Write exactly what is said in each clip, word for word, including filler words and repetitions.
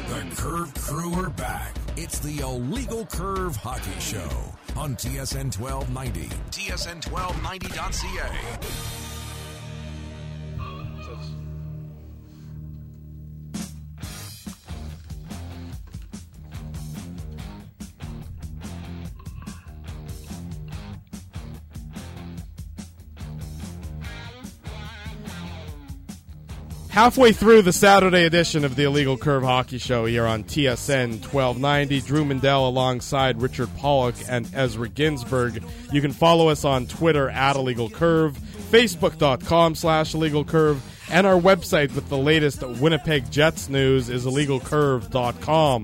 The Curve Crew are back. It's the Illegal Curve Hockey Show on T S N twelve ninety, T S N twelve ninety dot C A. Halfway through the Saturday edition of the Illegal Curve Hockey Show here on T S N twelve ninety. Drew Mandel alongside Richard Pollock and Ezra Ginsburg. You can follow us on Twitter at Illegal Curve, Facebook.com slash Illegal Curve, and our website with the latest Winnipeg Jets news is illegal curve dot com.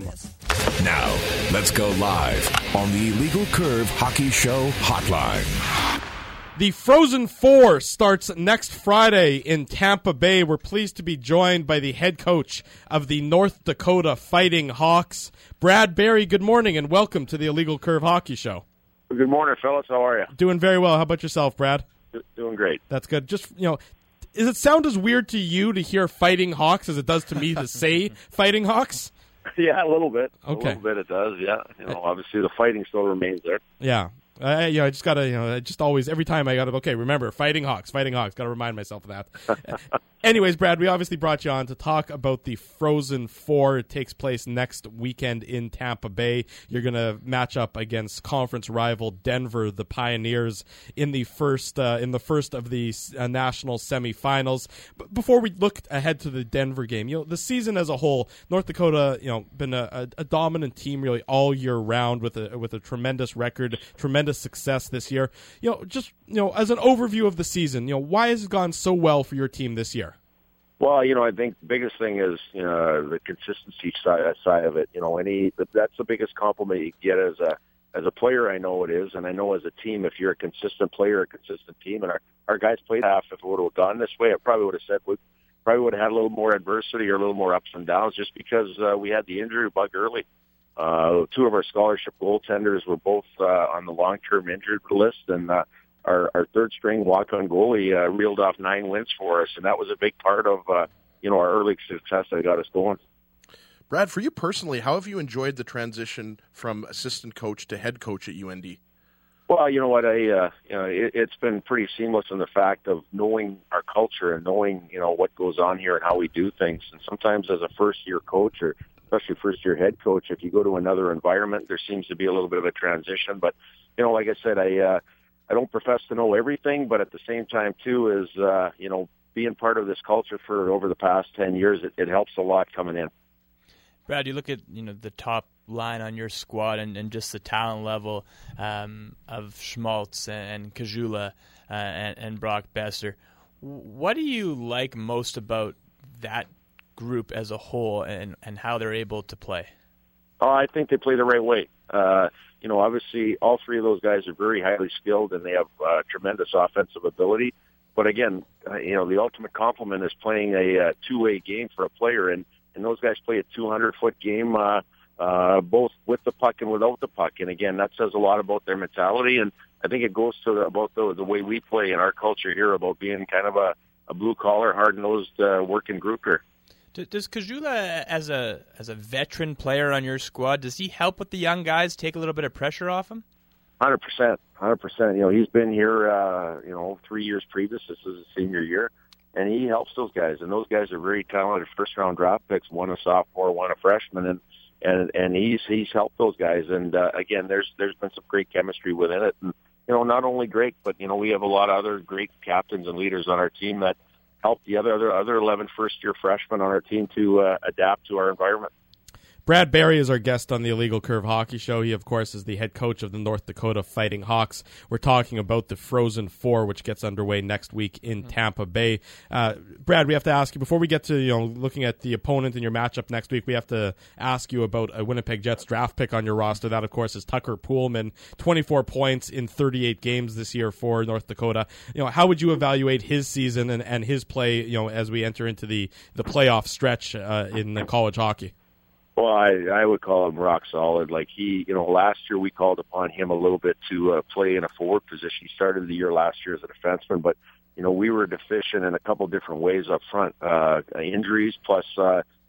Now, let's go live on the Illegal Curve Hockey Show hotline. The Frozen Four starts next Friday in Tampa Bay. We're pleased to be joined by the head coach of the North Dakota Fighting Hawks, Brad Berry. Good morning and welcome to the Illegal Curve Hockey Show. Good morning, fellas. How are you? Doing very well. How about yourself, Brad? Doing great. That's good. Just, you know, does it sound as weird to you to hear Fighting Hawks as it does to me to say Fighting Hawks? Yeah, a little bit. Okay. A little bit it does, yeah. You know, obviously the fighting still remains there. Yeah. Uh, you know, I just gotta, you know, I just always, every time I gotta, okay, remember, Fighting Hawks, Fighting Hawks, gotta remind myself of that. Anyways, Brad, we obviously brought you on to talk about the Frozen Four. It takes place next weekend in Tampa Bay. You're gonna match up against conference rival Denver, the Pioneers, in the first, uh, in the first of the uh, national semifinals. But before we look ahead to the Denver game, you know, the season as a whole, North Dakota, you know, been a, a, a dominant team really all year round with a with a tremendous record, tremendous success this year. You know, just, you know, as an overview of the season, you know, why has it gone so well for your team this year? Well, you know, I think the biggest thing is, you know, the consistency side, side of it. You know, any that's the biggest compliment you get as a as a player. I know it is, and I know as a team, if you're a consistent player, a consistent team, and our our guys played half. If it would have gone this way, I probably would have said we probably would have had a little more adversity or a little more ups and downs, just because uh, we had the injury bug early. Uh, two of our scholarship goaltenders were both uh, on the long-term injured list, and uh, our, our third-string walk-on goalie uh, reeled off nine wins for us, and that was a big part of uh, you know, our early success that got us going. Brad, for you personally, how have you enjoyed the transition from assistant coach to head coach at U N D? Well, you know what, I uh, you know it, it's been pretty seamless in the fact of knowing our culture and knowing, you know, what goes on here and how we do things. And sometimes as a first-year coach, or especially first-year head coach, if you go to another environment, there seems to be a little bit of a transition. But, you know, like I said, I uh, I don't profess to know everything, but at the same time, too, is, uh, you know, being part of this culture for over the past ten years, it, it helps a lot coming in. Brad, you look at, you know, the top line on your squad and, and just the talent level um, of Schmaltz and, and Kajula uh, and, and Brock Besser. What do you like most about that group as a whole and, and how they're able to play? Oh, I think they play the right way. Uh, you know, obviously all three of those guys are very highly skilled and they have uh, tremendous offensive ability. But again, uh, you know, the ultimate compliment is playing a uh, two-way game for a player, and, and those guys play a two hundred foot game, uh, uh, both with the puck and without the puck. And again, that says a lot about their mentality, and I think it goes to the, about the, the way we play in our culture here, about being kind of a, a blue-collar, hard-nosed uh, working group here. Does Kajula, as a as a veteran player on your squad, does he help with the young guys, take a little bit of pressure off him? one hundred percent. one hundred percent. You know, he's been here, uh, you know, three years previous. This is his senior year. And he helps those guys. And those guys are very talented first-round draft picks, one a sophomore, one a freshman. And and, and he's he's helped those guys. And, uh, again, there's there's been some great chemistry within it. And, you know, not only great, but, you know, we have a lot of other great captains and leaders on our team that help the other other other eleven first-year freshmen on our team to uh, adapt to our environment. Brad Berry is our guest on the Illegal Curve Hockey Show. He, of course, is the head coach of the North Dakota Fighting Hawks. We're talking about the Frozen Four, which gets underway next week in Tampa Bay. Uh, Brad, we have to ask you, before we get to, you know, looking at the opponent in your matchup next week, we have to ask you about a Winnipeg Jets draft pick on your roster. That, of course, is Tucker Poolman, twenty-four points in thirty-eight games this year for North Dakota. You know, how would you evaluate his season and, and his play, you know, as we enter into the, the playoff stretch uh, in the college hockey? Well, I, I would call him rock solid. Like he, you know, last year we called upon him a little bit to uh, play in a forward position. He started the year last year as a defenseman, but, you know, we were deficient in a couple different ways up front. Uh, injuries plus, uh,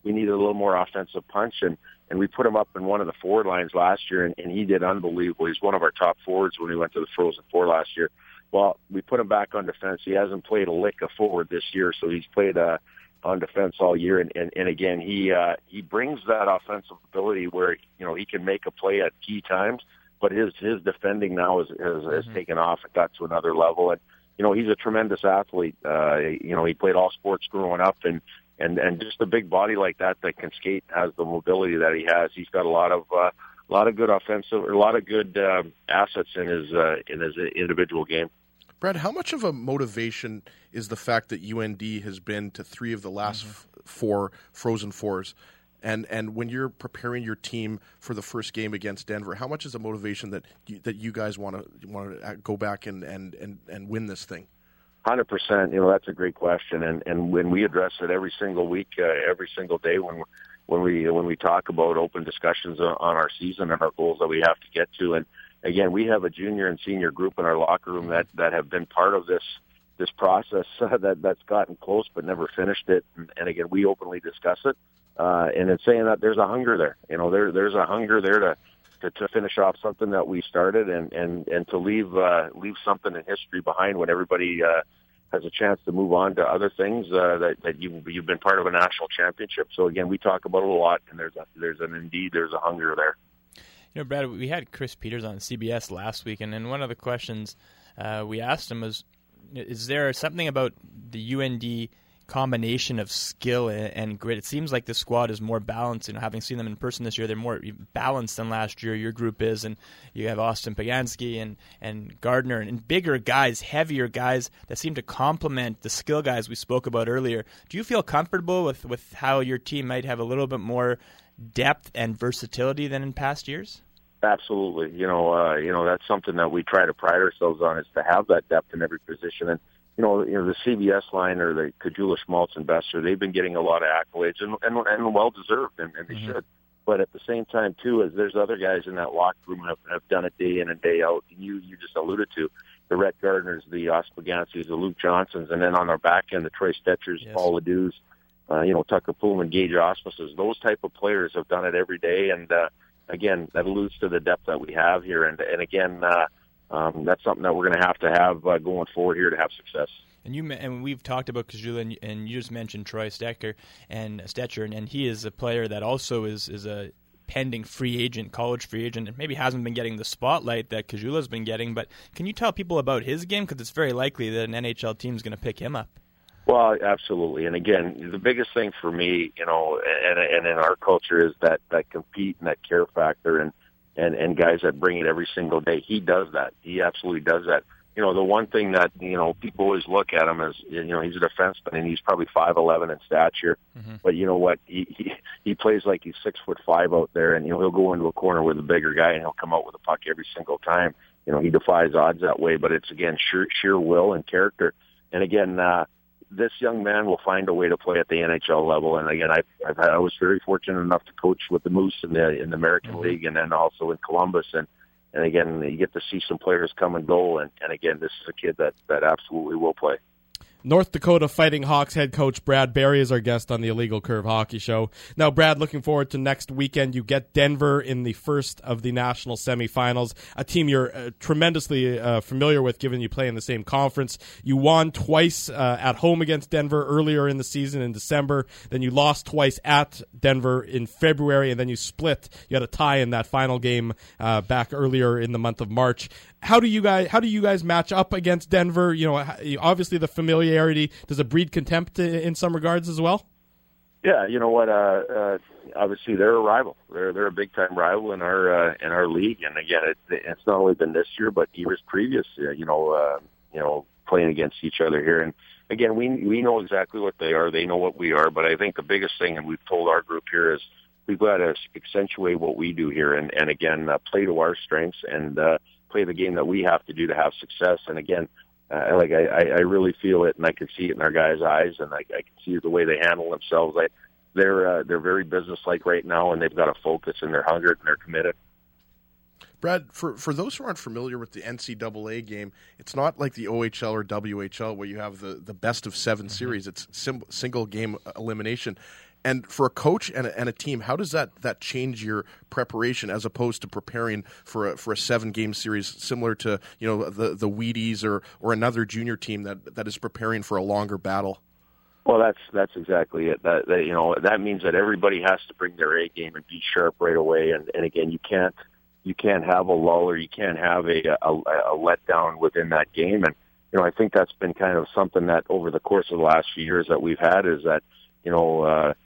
we needed a little more offensive punch, and, and we put him up in one of the forward lines last year, and, and he did unbelievable. He's one of our top forwards when we went to the Frozen Four last year. Well, we put him back on defense. He hasn't played a lick of forward this year, so he's played uh, on defense all year. And, and, and again, he uh, he brings that offensive ability where, you know, he can make a play at key times, but his his defending now has, has, mm-hmm. has taken off and got to another level. And, you know, he's a tremendous athlete. Uh, you know, he played all sports growing up, and, and, and just a big body like that that can skate, has the mobility that he has. He's got a lot of uh, a lot of good offensive, or a lot of good uh, assets in his uh, in his individual game. Brad, how much of a motivation is the fact that U N D has been to three of the last mm-hmm. f- four Frozen Fours? And and when you're preparing your team for the first game against Denver, how much is a motivation that you, that you guys want to want to go back and, and, and, and win this thing? one hundred percent. You know, that's a great question. And and when we address it every single week, uh, every single day when when we when we talk about open discussions on our season and our goals that we have to get to. And again, we have a junior and senior group in our locker room that, that have been part of this this process uh, that that's gotten close but never finished it. And, and again, we openly discuss it, uh, and it's saying that there's a hunger there. You know, there there's a hunger there to, to, to finish off something that we started, and and, and to leave uh, leave something in history behind when everybody uh, has a chance to move on to other things. Uh, that that you you've been part of a national championship. So again, we talk about it a lot, and there's a, there's an indeed there's a hunger there. You know, Brad, we had Chris Peters on C B S last week, and, and one of the questions uh, we asked him was, is there something about the U N D combination of skill and, and grit? It seems like the squad is more balanced. You know, having seen them in person this year, they're more balanced than last year. Your group is, and you have Austin Pagansky and, and Gardner and, and bigger guys, heavier guys that seem to complement the skill guys we spoke about earlier. Do you feel comfortable with, with how your team might have a little bit more depth and versatility than in past years? Absolutely. You know, uh, you know, that's something that we try to pride ourselves on, is to have that depth in every position. And, you know, you know, the C B S line, or the Kajula, Schmaltz, and Besser, they've been getting a lot of accolades, and and, and well deserved, and, and they mm-hmm. should. But at the same time, too, is there's other guys in that locker room have, have done it day in and day out. And you you just alluded to the Rhett Gardners, the Ospaganskis, the Luke Johnsons, and then on our back end, the Troy Stetchers, yes. Paul Ledoux, uh, you know, Tucker Pullman, Gage Osmuses. Those type of players have done it every day, and uh, again, that alludes to the depth that we have here. And, and again, uh, um, that's something that we're going to have to have uh, going forward here to have success. And you and we've talked about Kajula, and, and you just mentioned Troy Stecher and Stetcher, and, and he is a player that also is is a pending free agent, college free agent, and maybe hasn't been getting the spotlight that Kajula's been getting. But can you tell people about his game? Because it's very likely that an N H L team is going to pick him up. Well, absolutely. And again, the biggest thing for me, you know, and, and in our culture, is that, that compete and that care factor, and, and, and guys that bring it every single day. He does that. He absolutely does that. You know, the one thing that, you know, people always look at him as, you know, he's a defenseman, and he's probably five eleven in stature. Mm-hmm. But you know what? He, he he plays like he's six foot five out there, and, you know, he'll go into a corner with a bigger guy, and he'll come out with a puck every single time. You know, he defies odds that way, but it's, again, sheer, sheer will and character. And again, uh, this young man will find a way to play at the N H L level. And again, I've, I've had, I was very fortunate enough to coach with the Moose in the in the American mm-hmm. League, and then also in Columbus. And and again, you get to see some players come and go. And, and again, this is a kid that that absolutely will play. North Dakota Fighting Hawks head coach Brad Berry is our guest on the Illegal Curve Hockey Show. Now, Brad, looking forward to next weekend. You get Denver in the first of the national semifinals, a team you're uh, tremendously uh, familiar with, given you play in the same conference. You won twice uh, at home against Denver earlier in the season in December. Then you lost twice at Denver in February, and then you split. You had a tie in that final game uh, back earlier in the month of March. How do you guys how do you guys match up against Denver? You know, obviously the familiarity, does it breed contempt in some regards as well? Yeah, you know what? Uh, uh, obviously they're a rival. They're they're a big time rival in our uh, in our league. And again, it, it's not only been this year, but years previous. Uh, you know, uh, you know, playing against each other here. And again, we we know exactly what they are. They know what we are. But I think the biggest thing, and we've told our group here, is we've got to accentuate what we do here, and and again, uh, play to our strengths, and uh, play the game that we have to do to have success. And again, uh, like I, I really feel it, and I can see it in our guys' eyes, and I, I can see the way they handle themselves. I, they're uh, they're very businesslike right now, and they've got a focus, and they're hungry, and they're committed. Brad, for, for those who aren't familiar with the N C double A game, it's not like the O H L or W H L where you have the, the best of seven mm-hmm. series. It's sim- single game elimination. And for a coach and a, and a team, how does that, that change your preparation as opposed to preparing for a, for a seven game series similar to, you know, the the Wheaties or or another junior team that that is preparing for a longer battle? Well, that's that's exactly it. That, that you know that means that everybody has to bring their A game and be sharp right away. And, and again, you can't you can't have a lull or you can't have a, a a letdown within that game. And you know, I think that's been kind of something that over the course of the last few years that we've had is that you know. Uh,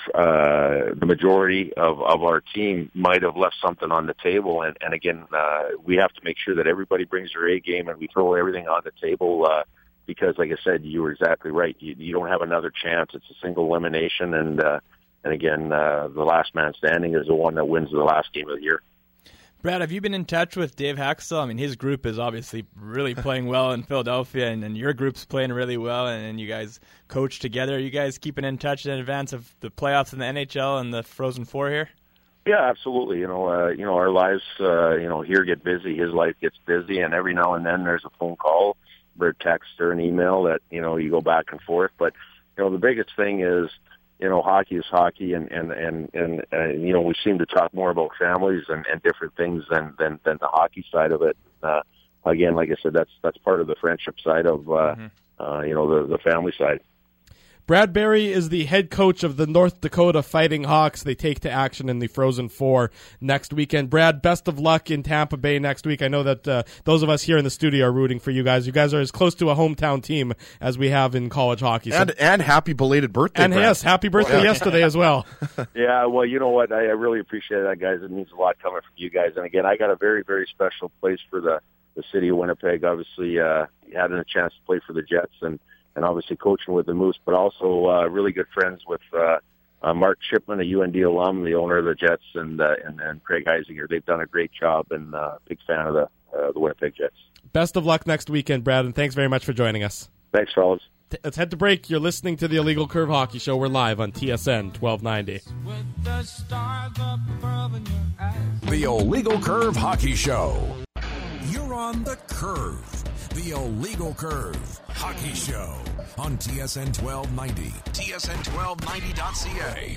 Uh, the majority of, of our team might have left something on the table. And, and again, uh, we have to make sure that everybody brings their A game and we throw everything on the table uh, because, like I said, you were exactly right. You, you don't have another chance. It's a single elimination. And, uh, and again, uh, the last man standing is the one that wins the last game of the year. Brad, have you been in touch with Dave Haxtell? I mean, his group is obviously really playing well in Philadelphia, and, and your group's playing really well, and, and you guys coach together. Are you guys keeping in touch in advance of the playoffs in the N H L and the Frozen Four here? Yeah, absolutely. You know, uh, you know, our lives, uh, you know, here get busy. His life gets busy, and every now and then there's a phone call or a text or an email that, you know, you go back and forth. But, you know, the biggest thing is, you know, hockey is hockey, and and and and, and you know, we seem to talk more about families and, and different things than, than than the hockey side of it. Uh, again, like I said, that's that's part of the friendship side of uh, mm-hmm. uh, you know the the family side. Brad Berry is the head coach of the North Dakota Fighting Hawks. They take to action in the Frozen Four next weekend. Brad, best of luck in Tampa Bay next week. I know that uh, those of us here in the studio are rooting for you guys. You guys are as close to a hometown team as we have in college hockey. So. And and happy belated birthday, And Brad. yes, happy birthday Well, yesterday as well. Yeah, well, you know what? I, I really appreciate that, guys. It means a lot coming from you guys. And again, I got a very, very special place for the, the city of Winnipeg. Obviously, uh, having a chance to play for the Jets and and obviously coaching with the Moose, but also uh, really good friends with uh, uh, Mark Shipman, a U N D alum, the owner of the Jets, and uh, and, and Craig Heisinger. They've done a great job, and uh, big fan of the uh, the Winnipeg Jets. Best of luck next weekend, Brad, and thanks very much for joining us. Thanks, fellas. T- let's head to break. You're listening to the Illegal Curve Hockey Show. We're live on T S N twelve ninety. The Illegal Curve Hockey Show. You're on the curve. The Illegal Curve Hockey Show on T S N twelve ninety. T S N twelve ninety dot C A.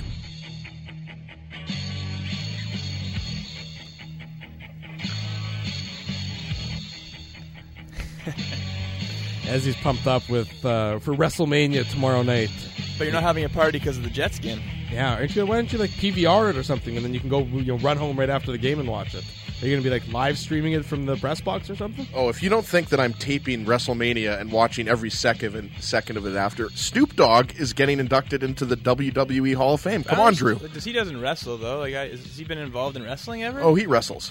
As he's pumped up with uh, for WrestleMania tomorrow night. But you're not having a party because of the Jets game. Yeah, aren't you, why don't you like P V R it or something, and then you can go you know run home right after the game and watch it? Are you going to be like live streaming it from the press box or something? Oh, if you don't think that I'm taping WrestleMania and watching every second and second of it after, Snoop Dogg is getting inducted into the W W E Hall of Fame. Come on, Drew. Does he doesn't wrestle though? Like, I, has he been involved in wrestling ever? Oh, he wrestles.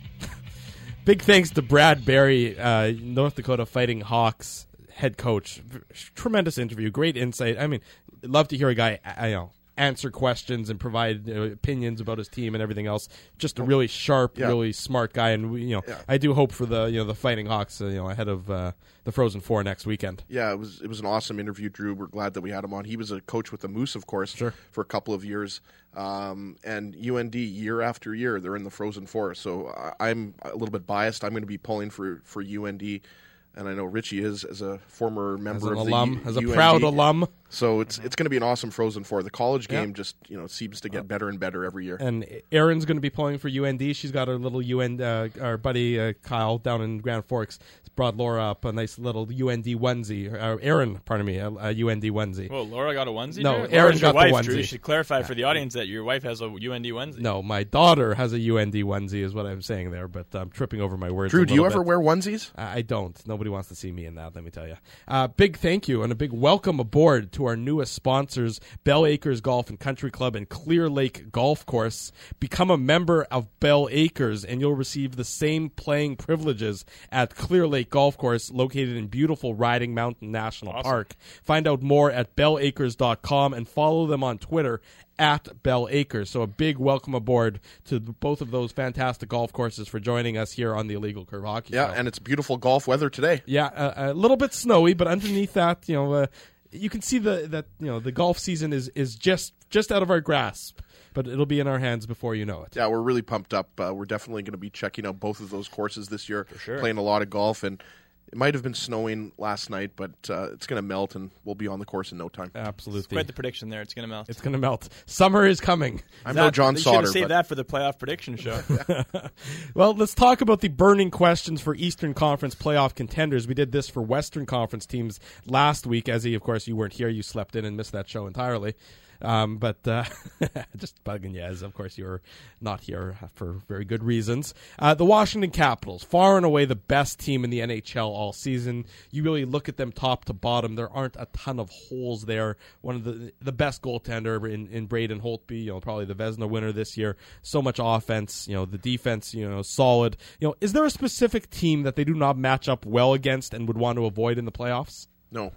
Big thanks to Brad Berry, uh, North Dakota Fighting Hawks head coach. Tremendous interview, great insight. I mean, love to hear a guy, you know, answer questions and provide uh, opinions about his team and everything else. Just a really sharp, yeah. really smart guy, and we, you know, yeah. I do hope for the you know the Fighting Hawks, uh, you know, ahead of uh, the Frozen Four next weekend. Yeah, it was it was an awesome interview, Drew. We're glad that we had him on. He was a coach with the Moose, of course, sure. for a couple of years, um, and U N D year after year they're in the Frozen Four. So I, I'm a little bit biased. I'm going to be pulling for for U N D. And I know Richie is as a former member as an of alum, the as a U N D. proud alum. So it's it's going to be an awesome Frozen Four. The college game yeah. just you know seems to get better and better every year. And Erin's going to be pulling for U N D. She's got her little U N D, uh, our buddy uh, Kyle down in Grand Forks brought Laura up a nice little U N D onesie. Uh, Erin, pardon me, a, a U N D onesie. Well, Laura got a onesie. No, Drew? Erin got wife, the onesie. Drew. You should clarify yeah. for the audience that your wife has a U N D onesie. No, my daughter has a U N D onesie, is what I'm saying there. But I'm tripping over my words. Drew, do you ever bit. wear onesies? I don't. Nobody wants to see me in that. Let me tell you. Uh, big thank you and a big welcome aboard to our newest sponsors, Bell Acres Golf and Country Club and Clear Lake Golf Course. Become a member of Bell Acres and you'll receive the same playing privileges at Clear Lake Golf Course, located in beautiful Riding Mountain National awesome. Park. Find out more at bell acres dot com and follow them on Twitter at Bell Acres. So a big welcome aboard to both of those fantastic golf courses for joining us here on the Illegal Curve Hockey Yeah, Show. And it's beautiful golf weather today. Yeah, uh, a little bit snowy, but underneath that, you know, uh, you can see the that you know the golf season is, is just just out of our grasp, but it'll be in our hands before you know it. Yeah, we're really pumped up. Uh, we're definitely going to be checking out both of those courses this year, For sure. playing a lot of golf, and It might have been snowing last night, but uh, it's going to melt, and we'll be on the course in no time. Absolutely. It's quite the prediction there. It's going to melt. It's going to melt. Summer is coming. I'm that, no John you Sauter. should have saved but that for the playoff prediction show. Well, let's talk about the burning questions for Eastern Conference playoff contenders. We did this for Western Conference teams last week. Ezzy, of course, you weren't here. You slept in and missed that show entirely. Um, but uh, just bugging you, as of course you're not here for very good reasons. Uh, the Washington Capitals, far and away the best team in the N H L all season. You really look at them top to bottom. There aren't a ton of holes there. One of the the best goaltender in, in Braden Holtby, you know, probably the Vezina winner this year. So much offense, you know, the defense, you know, solid. You know, is there a specific team that they do not match up well against and would want to avoid in the playoffs? No.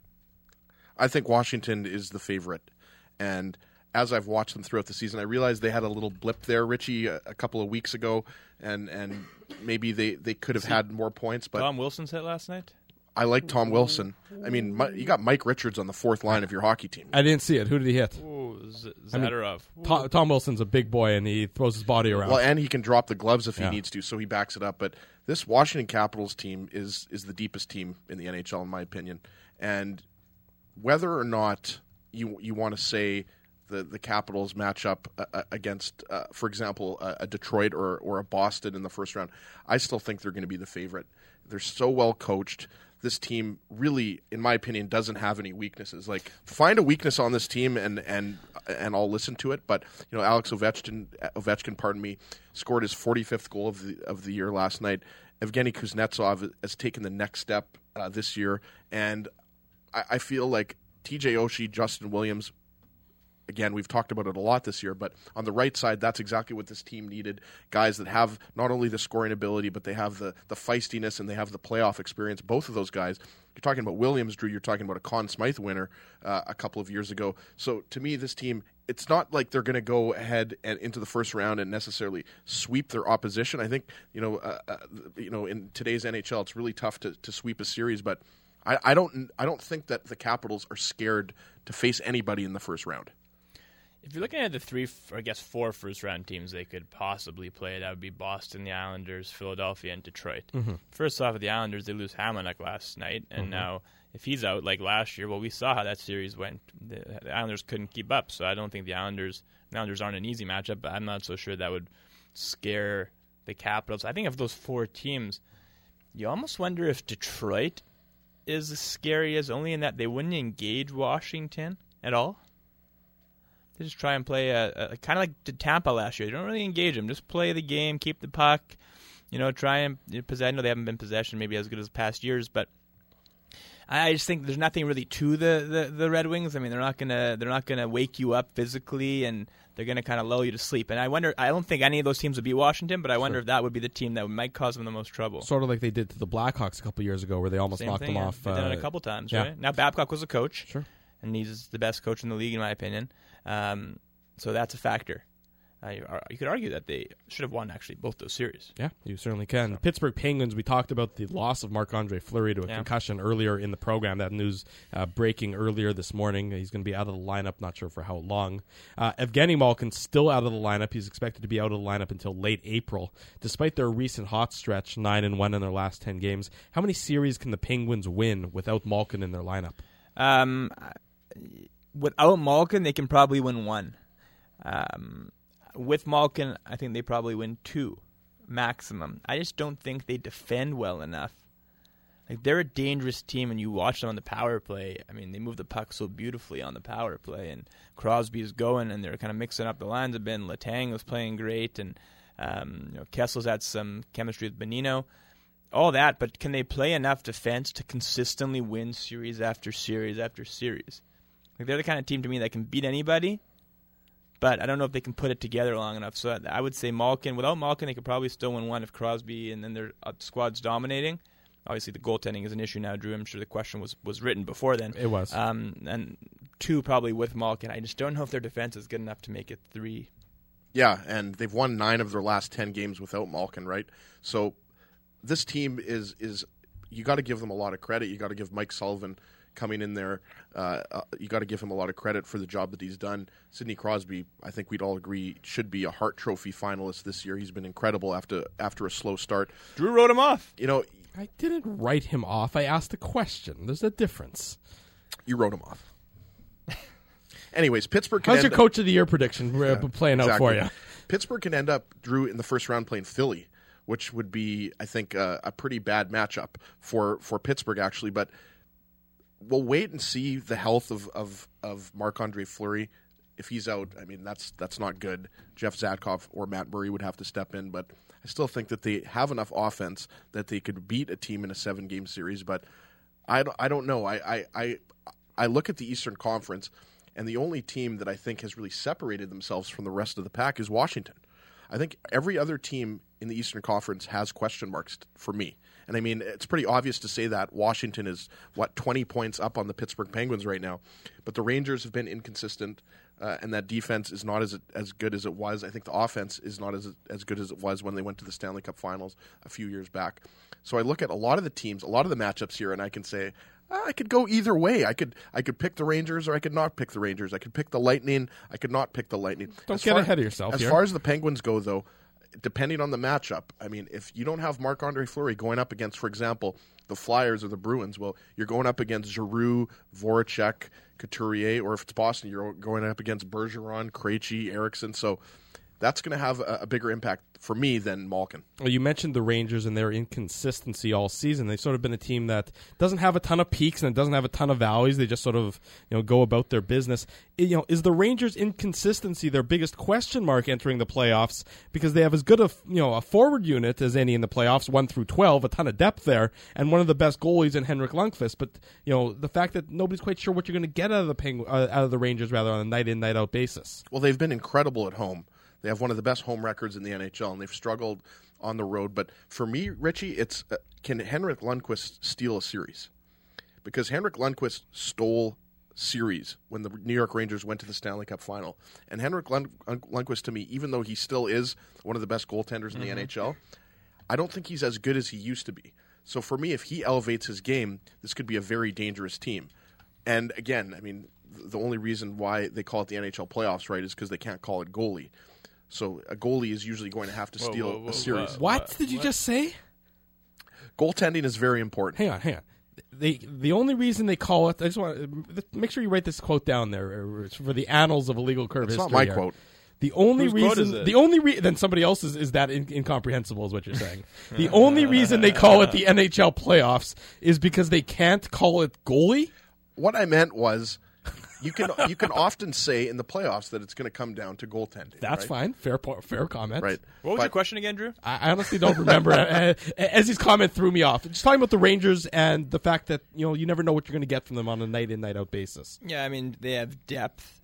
I think Washington is the favorite. And as I've watched them throughout the season, I realized they had a little blip there, Richie, a, a couple of weeks ago, and, and maybe they, they could have had more points. But Tom Wilson's hit last night? I like Tom Wilson. I mean, my, you got Mike Richards on the fourth line of your hockey team. I didn't see it. Who did he hit? Ooh, Z- I mean, Zadorov. Tom, Tom Wilson's a big boy, and he throws his body around. Well, and he can drop the gloves if he Yeah. needs to, so he backs it up. But this Washington Capitals team is is the deepest team in the N H L, in my opinion. And whether or not you you want to say the, the Capitals match up uh, against, uh, for example, a, a Detroit or, or a Boston in the first round, I still think they're going to be the favorite. They're so well coached. This team really, in my opinion, doesn't have any weaknesses. Like, find a weakness on this team, and and and I'll listen to it. But you know, Alex Ovechkin, Ovechkin, pardon me, scored his forty-fifth goal of the of the year last night. Evgeny Kuznetsov has taken the next step uh, this year, and I, I feel like T J Oshie, Justin Williams. Again, we've talked about it a lot this year, but on the right side, that's exactly what this team needed. Guys that have not only the scoring ability, but they have the, the feistiness and they have the playoff experience. Both of those guys. You're talking about Williams, Drew. You're talking about a Conn Smythe winner uh, a couple of years ago. So to me, this team, it's not like they're going to go ahead and into the first round and necessarily sweep their opposition. I think, you know, uh, uh, you know, in today's N H L, it's really tough to, to sweep a series, but I, I don't I don't think that the Capitals are scared to face anybody in the first round. If you're looking at the three, or I guess four first-round teams they could possibly play, that would be Boston, the Islanders, Philadelphia, and Detroit. Mm-hmm. First off, with the Islanders, they lose Hamonic last night, and mm-hmm. now if he's out like last year, well, we saw how that series went. The, the Islanders couldn't keep up, so I don't think the Islanders the Islanders aren't an easy matchup, but I'm not so sure that would scare the Capitals. I think of those four teams, you almost wonder if Detroit is as scary as only in that they wouldn't engage Washington at all. They just try and play a, a kind of like the Tampa last year. They don't really engage them. Just play the game, keep the puck. You know, try and you know, possess. I know they haven't been possession maybe as good as past years, but I just think there's nothing really to the, the, the Red Wings. I mean, they're not gonna they're not gonna wake you up physically, and they're gonna kind of lull you to sleep. And I wonder. I don't think any of those teams would beat Washington, but I wonder sure. if that would be the team that might cause them the most trouble. Sort of like they did to the Blackhawks a couple years ago, where they almost Same knocked thing, them yeah. off. They've done uh, it a couple times, yeah. right? Now Babcock was a coach, sure, and he's the best coach in the league, in my opinion. Um, So that's a factor. Uh, you, you could argue that they should have won, actually, both those series. Yeah, you certainly can. So. Pittsburgh Penguins, we talked about the loss of Marc-Andre Fleury to a yeah. concussion earlier in the program. That news uh, breaking earlier this morning. He's going to be out of the lineup, not sure for how long. Uh, Evgeny Malkin still out of the lineup. He's expected to be out of the lineup until late April. Despite their recent hot stretch, nine and one in their last ten games, how many series can the Penguins win without Malkin in their lineup? Um, without Malkin, they can probably win one. Um, with Malkin, I think they probably win two, maximum. I just don't think they defend well enough. Like, they're a dangerous team, and you watch them on the power play. I mean, they move the puck so beautifully on the power play, and Crosby's going, and they're kind of mixing up the lines a bit. And Letang was playing great, and um, you know, Kessel's had some chemistry with Bonino. All that, but can they play enough defense to consistently win series after series after series? Like, they're the kind of team to me that can beat anybody. But I don't know if they can put it together long enough. So I would say Malkin. Without Malkin, they could probably still win one if Crosby and then their squad's dominating. Obviously, the goaltending is an issue now, Drew. I'm sure the question was, was written before then. It was. Um, and two probably with Malkin. I just don't know if their defense is good enough to make it three. Yeah, and they've won nine of their last ten games without Malkin, right? So this team is is you got to give them a lot of credit. You got to give Mike Sullivan coming in there, uh, uh, you got to give him a lot of credit for the job that he's done. Sidney Crosby, I think we'd all agree, should be a Hart Trophy finalist this year. He's been incredible after after a slow start. Drew wrote him off. You know, I didn't write him off. I asked a question. There's a difference. You wrote him off. Anyways, Pittsburgh can How's end your Coach of the Year prediction yeah, playing exactly. out for you? Pittsburgh can end up, Drew, in the first round playing Philly, which would be, I think, uh, a pretty bad matchup for, for Pittsburgh, actually. But we'll wait and see the health of, of, of Marc-Andre Fleury. If he's out, I mean, that's that's not good. Jeff Zadkoff or Matt Murray would have to step in, but I still think that they have enough offense that they could beat a team in a seven-game series. But I don't, I don't know. I, I, I, I look at the Eastern Conference, and the only team that I think has really separated themselves from the rest of the pack is Washington. I think every other team in the Eastern Conference has question marks for me. And I mean, it's pretty obvious to say that Washington is, what, twenty points up on the Pittsburgh Penguins right now. But the Rangers have been inconsistent, uh, and that defense is not as as good as it was. I think the offense is not as as good as it was when they went to the Stanley Cup Finals a few years back. So I look at a lot of the teams, a lot of the matchups here, and I can say, I could go either way. I could I could pick the Rangers or I could not pick the Rangers. I could pick the Lightning. I could not pick the Lightning. Don't as get far, ahead of yourself As here. far as the Penguins go, though, depending on the matchup, I mean, if you don't have Marc-Andre Fleury going up against, for example, the Flyers or the Bruins, well, you're going up against Giroux, Voracek, Couturier, or if it's Boston, you're going up against Bergeron, Krejci, Eriksson. So that's going to have a, a bigger impact for me than Malkin. Well, you mentioned the Rangers and their inconsistency all season. They've sort of been a team that doesn't have a ton of peaks and it doesn't have a ton of valleys. They just sort of, you know, go about their business. It, you know, is the Rangers' inconsistency their biggest question mark entering the playoffs? Because they have as good a, you know, a forward unit as any in the playoffs, one through twelve, a ton of depth there, and one of the best goalies in Henrik Lundqvist. But you know, the fact that nobody's quite sure what you're going to get out of the Pengu- uh, out of the Rangers, rather, on a night in, night out basis. Well, they've been incredible at home. They have one of the best home records in the N H L, and they've struggled on the road. But for me, Richie, it's uh, can Henrik Lundqvist steal a series? Because Henrik Lundqvist stole series when the New York Rangers went to the Stanley Cup Final. And Henrik Lund- Lundqvist, to me, even though he still is one of the best goaltenders in mm-hmm. the N H L, I don't think he's as good as he used to be. So for me, if he elevates his game, this could be a very dangerous team. And again, I mean, the only reason why they call it the N H L playoffs, right, is because they can't call it goalie. So a goalie is usually going to have to steal whoa, whoa, a series. whoa. What, What? did you What? just say? Goaltending is very important. Hang on, hang on. They, the only reason they call it, I just want to make sure you write this quote down there. It's for the annals of Illegal Curve It's history. not my here. quote. The only Whose quote is reason, it? the only re- then somebody else is, is that in, incomprehensible is what you're saying. The only reason they call it the N H L playoffs is because they can't call it goalie. What I meant was, you can you can often say in the playoffs that it's going to come down to goaltending. That's right? fine. Fair po- fair comment. Right. What was But- your question again, Drew? I I honestly don't remember. uh, as his comment threw me off. Just talking about the Rangers and the fact that you know you never know what you're going to get from them on a night in, night out basis. Yeah, I mean, they have depth,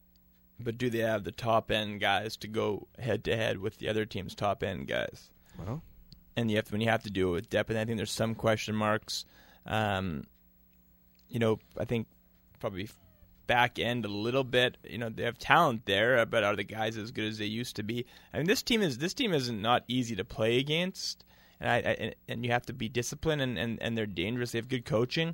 but do they have the top-end guys to go head-to-head with the other team's top-end guys? Well, And you have to, when you have to do it with depth, and I think there's some question marks. Um, you know, I think probably back end a little bit. You know, they have talent there, but are the guys as good as they used to be? I mean, this team is this team is not easy to play against, and I, I and you have to be disciplined, and, and, and they're dangerous. They have good coaching.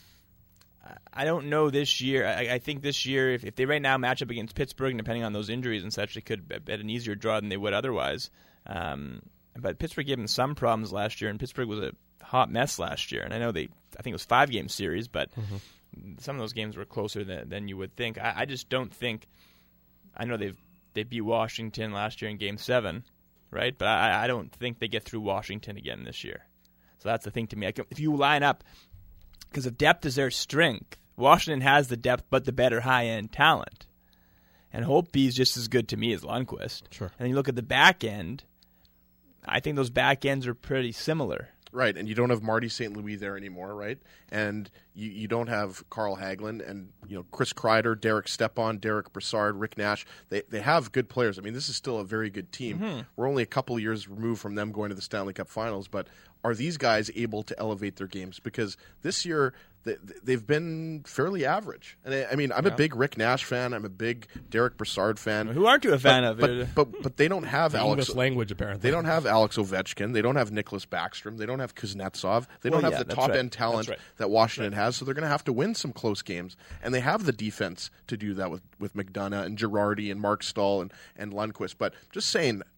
I don't know this year. I, I think this year, if, if they right now match up against Pittsburgh, and depending on those injuries and such, they could bet an easier draw than they would otherwise. Um, but Pittsburgh gave them some problems last year, and Pittsburgh was a hot mess last year. And I know they, I think it was five game series, but mm-hmm. some of those games were closer than, than you would think. I, I just don't think. I know they've they beat Washington last year in Game Seven, right? But I, I don't think they get through Washington again this year. So that's the thing to me. I can, if you line up. Because if depth is their strength, Washington has the depth but the better high-end talent. And Holtby is just as good to me as Lundqvist. Sure. And you look at the back end, I think those back ends are pretty similar. Right, and you don't have Marty Saint Louis there anymore, right? And you, you don't have Carl Hagelin and you know Chris Kreider, Derek Stepan, Derek Brassard, Rick Nash. They they have good players. I mean, this is still a very good team. Mm-hmm. We're only a couple years removed from them going to the Stanley Cup Finals, but are these guys able to elevate their games? Because this year they, they've been fairly average. And I, I mean, I'm yeah. a big Rick Nash fan. I'm a big Derek Brassard fan. Who aren't you a fan but, of? But, but but they don't have the Alex English language apparently. They don't have Alex Ovechkin. They don't have Nicholas Backstrom. They don't have Kuznetsov. They well, don't have yeah, the top right. end talent right. that Washington right. has. So they're going to have to win some close games, and they have the defense to do that with with McDonough and Girardi and Mark Stahl and and Lundqvist. But just saying,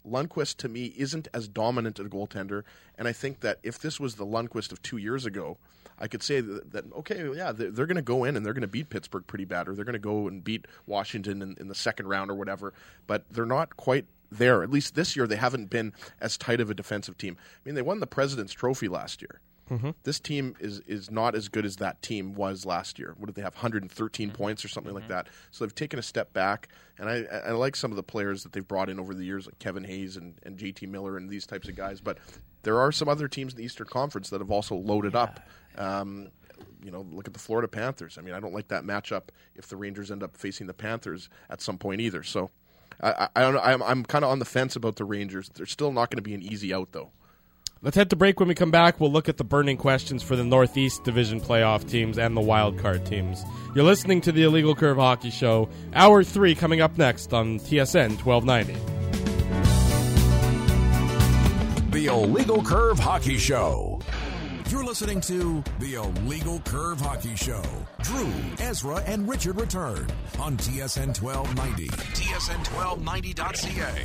Lundqvist, to me, isn't as dominant a goaltender, and I think that if this was the Lundqvist of two years ago, I could say that, that okay, yeah, they're, they're going to go in and they're going to beat Pittsburgh pretty bad, or they're going to go and beat Washington in, in the second round or whatever, but they're not quite there. At least this year, they haven't been as tight of a defensive team. I mean, they won the President's Trophy last year. Mm-hmm. This team is is not as good as that team was last year. What did they have, one hundred thirteen mm-hmm. points or something mm-hmm. like that? So they've taken a step back, and I, I like some of the players that they've brought in over the years, like Kevin Hayes and, and J T Miller and these types of guys. But there are some other teams in the Eastern Conference that have also loaded yeah. up. Um, you know, look at the Florida Panthers. I mean, I don't like that matchup if the Rangers end up facing the Panthers at some point either. So I, I, I don't know. I'm, I'm kind of on the fence about the Rangers. They're still not going to be an easy out, though. Let's head to break. When we come back, we'll look at the burning questions for the Northeast Division playoff teams and the wild card teams. You're listening to the Illegal Curve Hockey Show. Hour three coming up next on T S N twelve ninety. The Illegal Curve Hockey Show. You're listening to the Illegal Curve Hockey Show. Drew, Ezra, and Richard return on T S N twelve ninety. T S N twelve ninety dot C A.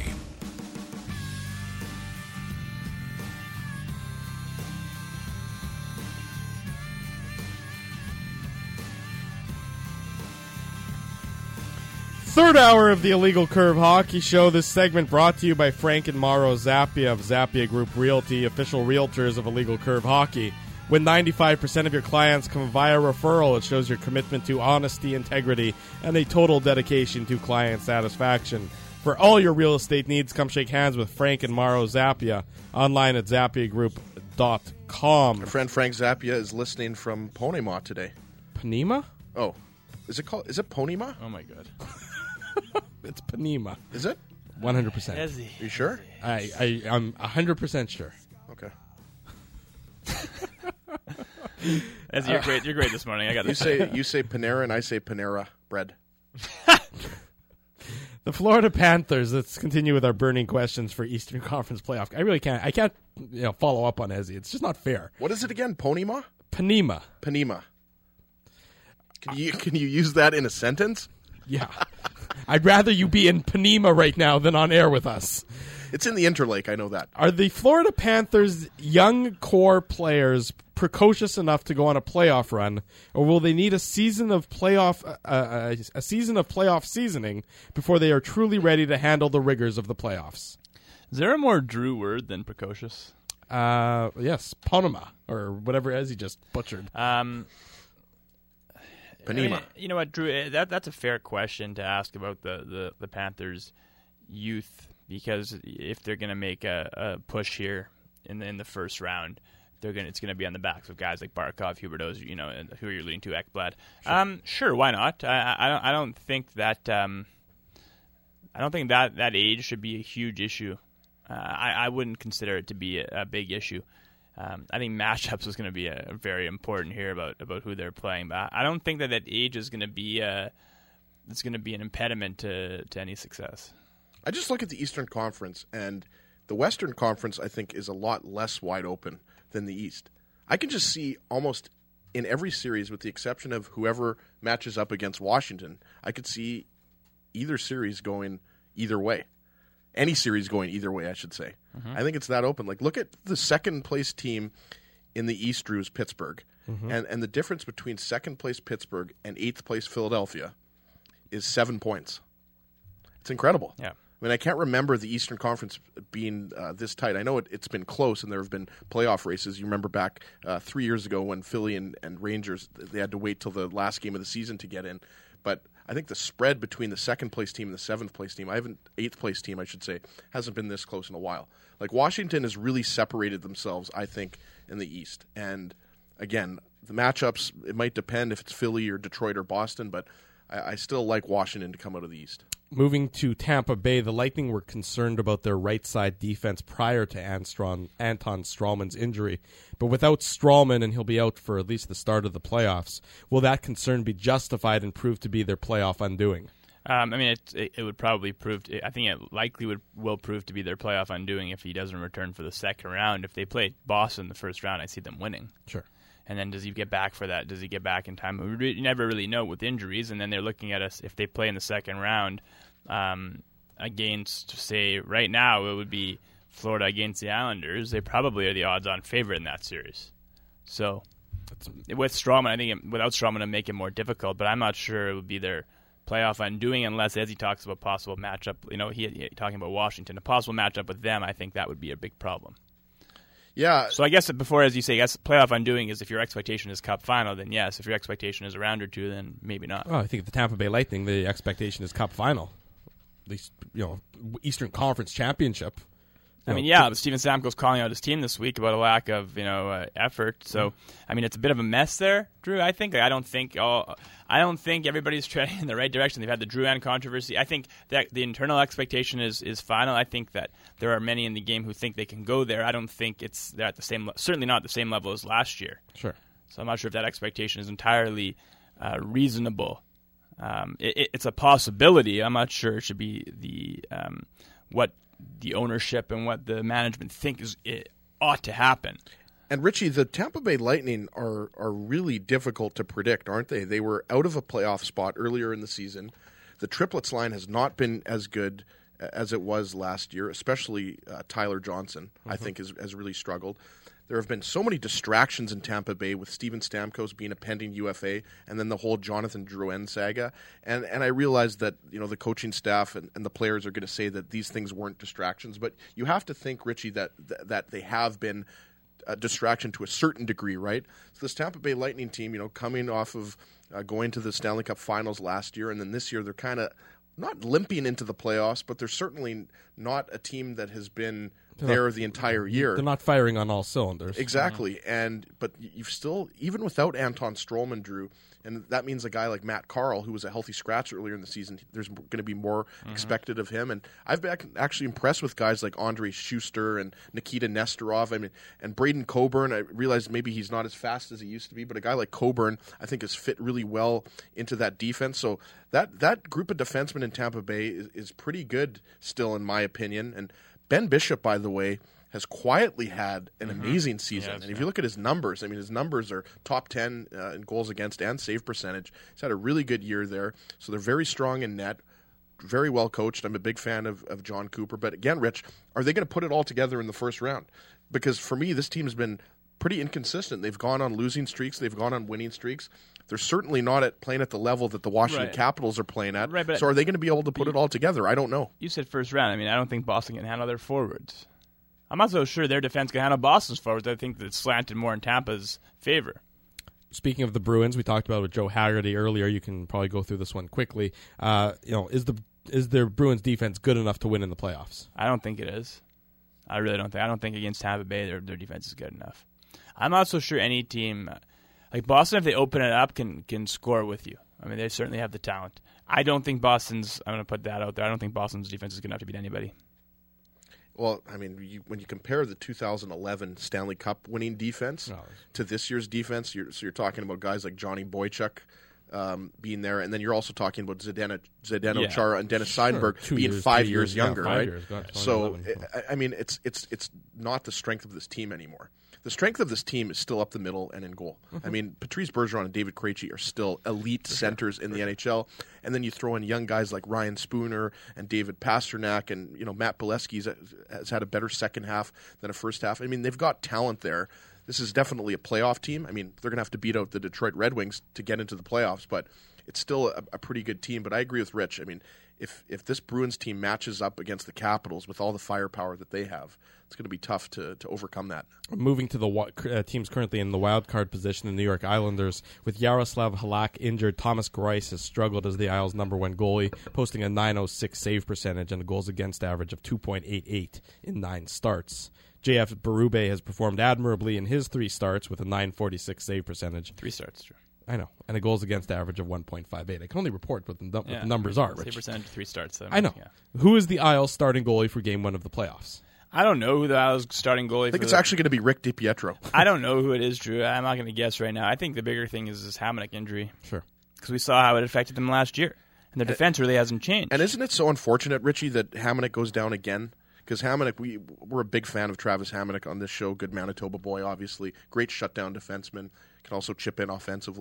Third hour of the Illegal Curve Hockey Show. This segment brought to you by Frank and Mauro Zappia of Zappia Group Realty, official realtors of Illegal Curve Hockey. When ninety-five percent of your clients come via referral, it shows your commitment to honesty, integrity, and a total dedication to client satisfaction. For all your real estate needs, come shake hands with Frank and Mauro Zappia, online at zappia group dot com. Our friend Frank Zappia is listening from Ponema today. Panema? Oh, is it called? Is it Ponema? Oh my god. It's Panema. Is it? one hundred percent. Is he? Are you sure? I, I, I'm one hundred percent sure. Okay. As you're great. You're great this morning. I got You say you say Panera and I say Panera bread. The Florida Panthers. Let's continue with our burning questions for Eastern Conference playoff. I really can't. I can't. You know, follow up on Ezzy. It's just not fair. What is it again? Ponema? Panema. Panema. Can you can you use that in a sentence? Yeah. I'd rather you be in Panema right now than on air with us. It's in the Interlake, I know that. Are the Florida Panthers' young core players precocious enough to go on a playoff run, or will they need a season of playoff uh, uh, a season of playoff seasoning before they are truly ready to handle the rigors of the playoffs? Is there a more Drew word than precocious? Uh, yes, Panema, or whatever Ezzy just butchered. Um, Panema. I mean, you know what, Drew? That that's a fair question to ask about the, the, the Panthers' youth, because if they're going to make a, a push here in the, in the first round, they're going it's going to be on the backs of guys like Barkov, Huberdeau, you know, and who you're alluding to, Ekblad. Sure. Um, sure, why not? I, I don't I don't think that um, I don't think that, that age should be a huge issue. Uh, I I wouldn't consider it to be a, a big issue. Um, I think matchups is going to be a, a very important here about, about who they're playing, but I don't think that that age is going to be a, it's going to be an impediment to, to any success. I just look at the Eastern Conference, and the Western Conference, I think, is a lot less wide open than the East. I can just see almost in every series, with the exception of whoever matches up against Washington, I could see either series going either way. Any series going either way, I should say. Mm-hmm. I think it's that open. Like, look at the second-place team in the East, Drew's Pittsburgh. Mm-hmm. And, and the difference between second-place Pittsburgh and eighth-place Philadelphia is seven points. It's incredible. Yeah. I mean, I can't remember the Eastern Conference being uh, this tight. I know it, it's been close, and there have been playoff races. You remember back uh, three years ago when Philly and, and Rangers, they had to wait till the last game of the season to get in. But I think the spread between the second-place team and the seventh-place team, I haven't eighth-place team, I should say, hasn't been this close in a while. Like, Washington has really separated themselves, I think, in the East. And, again, the matchups, it might depend if it's Philly or Detroit or Boston, but I, I still like Washington to come out of the East. Moving to Tampa Bay, the Lightning were concerned about their right-side defense prior to Anton, Anton Strawman's injury. But without Strawman, and he'll be out for at least the start of the playoffs, will that concern be justified and prove to be their playoff undoing? Um, I mean, it, it, it would probably prove to, I think it likely would will prove to be their playoff undoing if he doesn't return for the second round. If they play Boston the first round, I see them winning. Sure. And then does he get back for that? Does he get back in time? We never really know with injuries. And then they're looking at us if they play in the second round. Um, against, say, right now, it would be Florida against the Islanders. They probably are the odds-on favorite in that series. So with Strawman, I think it, without Strawman, it'd make it more difficult, but I'm not sure it would be their playoff undoing unless, as he talks about possible matchup, you know, he, he talking about Washington, a possible matchup with them, I think that would be a big problem. Yeah. So I guess before, as you say, I guess playoff undoing is if your expectation is Cup final, then yes. If your expectation is a round or two, then maybe not. Well, I think the Tampa Bay Lightning, the expectation is Cup final. At least, you know, Eastern Conference Championship. I mean, yeah, but Steven Stamkos calling out his team this week about a lack of, you know, uh, effort. So, I mean, it's a bit of a mess there, Drew. I think I don't think all, I don't think everybody's treading in the right direction. They've had the Drouin controversy. I think that the internal expectation is is final. I think that there are many in the game who think they can go there. I don't think it's they're at the same, certainly not the same level as last year. Sure. So I'm not sure if that expectation is entirely uh, reasonable. Um, it, it's a possibility. I'm not sure it should be the um, what. the ownership and what the management think is it ought to happen. And Richie, the Tampa Bay Lightning are are really difficult to predict, aren't they? They were out of a playoff spot earlier in the season. The triplets line has not been as good as it was last year, especially uh, Tyler Johnson, mm-hmm. I think, has, has really struggled. There have been so many distractions in Tampa Bay with Steven Stamkos being a pending U F A and then the whole Jonathan Drouin saga. And and I realize that, you know, the coaching staff and, and the players are going to say that these things weren't distractions. But you have to think, Richie, that that they have been a distraction to a certain degree, right? So this Tampa Bay Lightning team, you know, coming off of uh, going to the Stanley Cup Finals last year, and then this year they're kind of not limping into the playoffs, but they're certainly not a team that has been there the entire year. They're not firing on all cylinders. Exactly. Mm-hmm. And but you've still, even without Anton Strowman, Drew, and that means a guy like Matt Carl, who was a healthy scratch earlier in the season, there's going to be more mm-hmm. expected of him. And I've been actually impressed with guys like Andre Schuster and Nikita Nesterov. I mean, and Braden Coburn. I realized maybe he's not as fast as he used to be, but a guy like Coburn, I think, has fit really well into that defense. So that that group of defensemen in Tampa Bay is, is pretty good still, in my opinion. And Ben Bishop, by the way, has quietly had an mm-hmm. amazing season. Yes, and if yeah. you look at his numbers, I mean, his numbers are top ten uh, in goals against and save percentage. He's had a really good year there. So they're very strong in net, very well coached. I'm a big fan of, of John Cooper. But again, Rich, are they going to put it all together in the first round? Because for me, this team has been pretty inconsistent. They've gone on losing streaks. They've gone on winning streaks. They're certainly not at playing at the level that the Washington right. Capitals are playing at. Right, so are they going to be able to put you, it all together? I don't know. You said first round. I mean, I don't think Boston can handle their forwards. I'm not so sure their defense can handle Boston's forwards. I think that it's slanted more in Tampa's favor. Speaking of the Bruins, we talked about with Joe Haggerty earlier. You can probably go through this one quickly. Uh, you know, is the is their Bruins defense good enough to win in the playoffs? I don't think it is. I really don't think. I don't think against Tampa Bay their their defense is good enough. I'm not so sure any team like Boston, if they open it up, can can score with you. I mean, they certainly have the talent. I don't think Boston's. I'm going to put that out there. I don't think Boston's defense is good enough to beat anybody. Well, I mean, you, when you compare the two thousand eleven Stanley Cup winning defense no. to this year's defense, you're, so you're talking about guys like Johnny Boychuk um, being there, and then you're also talking about Zdeno, Zdeno yeah. Chara and Dennis sure. Seidenberg Two being years, five years, years younger, yeah, five right? Years, God, so, I, I mean, it's it's it's not the strength of this team anymore. The strength of this team is still up the middle and in goal. Mm-hmm. I mean, Patrice Bergeron and David Krejci are still elite For centers sure. in For the sure. N H L. And then you throw in young guys like Ryan Spooner and David Pasternak, and you know Matt Bolesky has had a better second half than a first half. I mean, they've got talent there. This is definitely a playoff team. I mean, they're going to have to beat out the Detroit Red Wings to get into the playoffs, but it's still a, a pretty good team. But I agree with Rich. I mean, if if this Bruins team matches up against the Capitals with all the firepower that they have, it's going to be tough to, to overcome that. Moving to the uh, teams currently in the wild card position, the New York Islanders, with Yaroslav Halak injured, Thomas Greiss has struggled as the Isles' number one goalie, posting a nine oh six save percentage and a goals against average of two point eight eight in nine starts. J F Berube has performed admirably in his three starts with a nine forty-six save percentage. Three starts, true. I know, and a goals against average of one point five eight. I can only report what the, what yeah, the numbers are. Save percentage, three starts. So I know. Yeah. Who is the Isles' starting goalie for Game One of the playoffs? I don't know who the Isles' starting goalie. I think for it's the, actually going to be Rick DiPietro. I don't know who it is, Drew. I'm not going to guess right now. I think the bigger thing is this Hamonic injury. Sure, because we saw how it affected them last year, and their defense really hasn't changed. And isn't it so unfortunate, Richie, that Hamonic goes down again? Because Hamonic, we, we're a big fan of Travis Hamonic on this show. Good Manitoba boy, obviously. Great shutdown defenseman. Can also chip in offensively.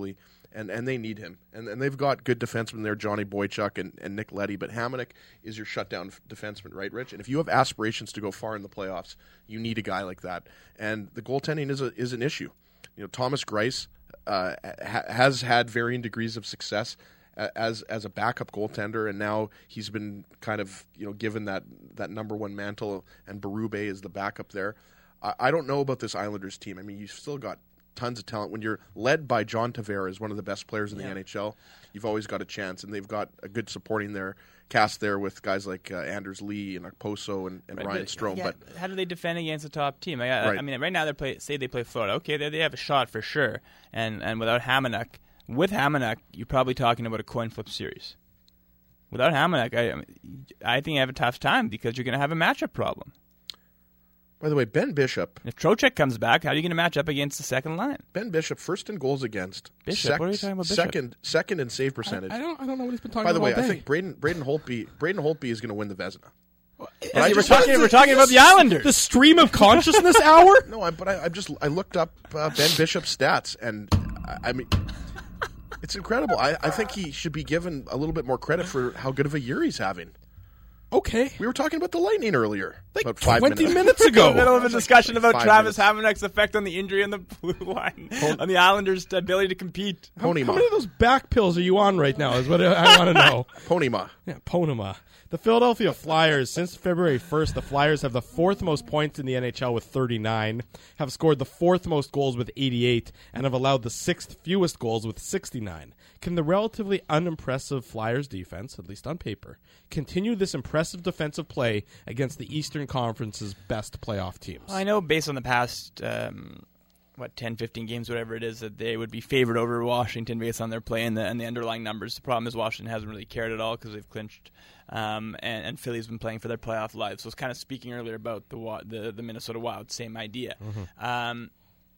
and, and they need him. And, and they've got good defensemen there, Johnny Boychuk and, and Nick Leddy, but Hamonic is your shutdown f- defenseman, right, Rich? And if you have aspirations to go far in the playoffs, you need a guy like that. And the goaltending is a, is an issue. You know, Thomas Greiss uh, ha- has had varying degrees of success as as a backup goaltender, and now he's been kind of, you know, given that, that number one mantle, and Berube is the backup there. I, I don't know about this Islanders team. I mean, you've still got tons of talent. When you're led by John Tavares, one of the best players in the yeah. N H L, you've always got a chance, and they've got a good supporting their cast there with guys like uh, Anders Lee and Okposo and, and right, Ryan but, Strome. Yeah, but how do they defend against a top team? I, I, right. I mean, right now they play. Say they play Florida. Okay, they they have a shot for sure, and and without Hamonic. With Hamonic, you're probably talking about a coin flip series. Without Hamonic, I, I think you have a tough time because you're going to have a matchup problem. By the way, Ben Bishop. If Trocheck comes back, how are you going to match up against the second line? Ben Bishop, first in goals against. Bishop, sec- what are you talking about Bishop? Second, second in save percentage. I, I don't. I don't know what he's been talking about. By the about way, all I day. think Braden Braden Holtby Braden Holtby is going to win the Vezina. Hey, we're talking. We're talking about the Islanders. The stream of consciousness hour. No, I, but I, I just I looked up uh, Ben Bishop's stats, and I, I mean. It's incredible. I, I think he should be given a little bit more credit for how good of a year he's having. Okay. We were talking about the Lightning earlier. Like about five twenty minutes, minutes ago. In the middle of a discussion about Five Travis minutes. Hamonek's effect on the injury on the blue line, on the Islanders' ability to compete. How, how Ponema. many of those back pills are you on right now is what I want to know. Ponema. Yeah, Ponema. The Philadelphia Flyers, since February first, the Flyers have the fourth most points in the N H L with thirty-nine, have scored the fourth most goals with eighty-eight, and have allowed the sixth fewest goals with sixty-nine. Can the relatively unimpressive Flyers defense, at least on paper, continue this impressive defensive play against the Eastern Conference's best playoff teams? Well, I know based on the past, um, what, ten, fifteen games, whatever it is, that they would be favored over Washington based on their play and the, and the underlying numbers. The problem is Washington hasn't really cared at all because they've clinched. Um, and, and Philly's been playing for their playoff lives. So I was kind of speaking earlier about the the, the Minnesota Wild, same idea. Mm-hmm. Um,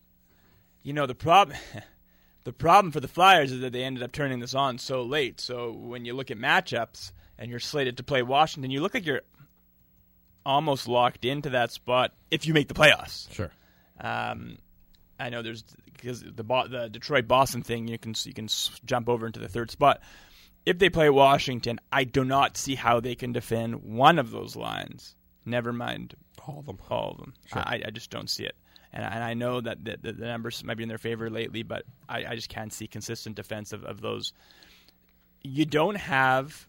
you know, the problem the problem for the Flyers is that they ended up turning this on so late. So when you look at matchups and you're slated to play Washington, you look like you're almost locked into that spot if you make the playoffs. Sure. Um, I know there's because the the Detroit Boston thing, you can you can jump over into the third spot. If they play Washington, I do not see how they can defend one of those lines. Never mind all of them. All of them. Sure. I, I just don't see it. And, and I know that the, the, the numbers might be in their favor lately, but I, I just can't see consistent defense of, of those. You don't have,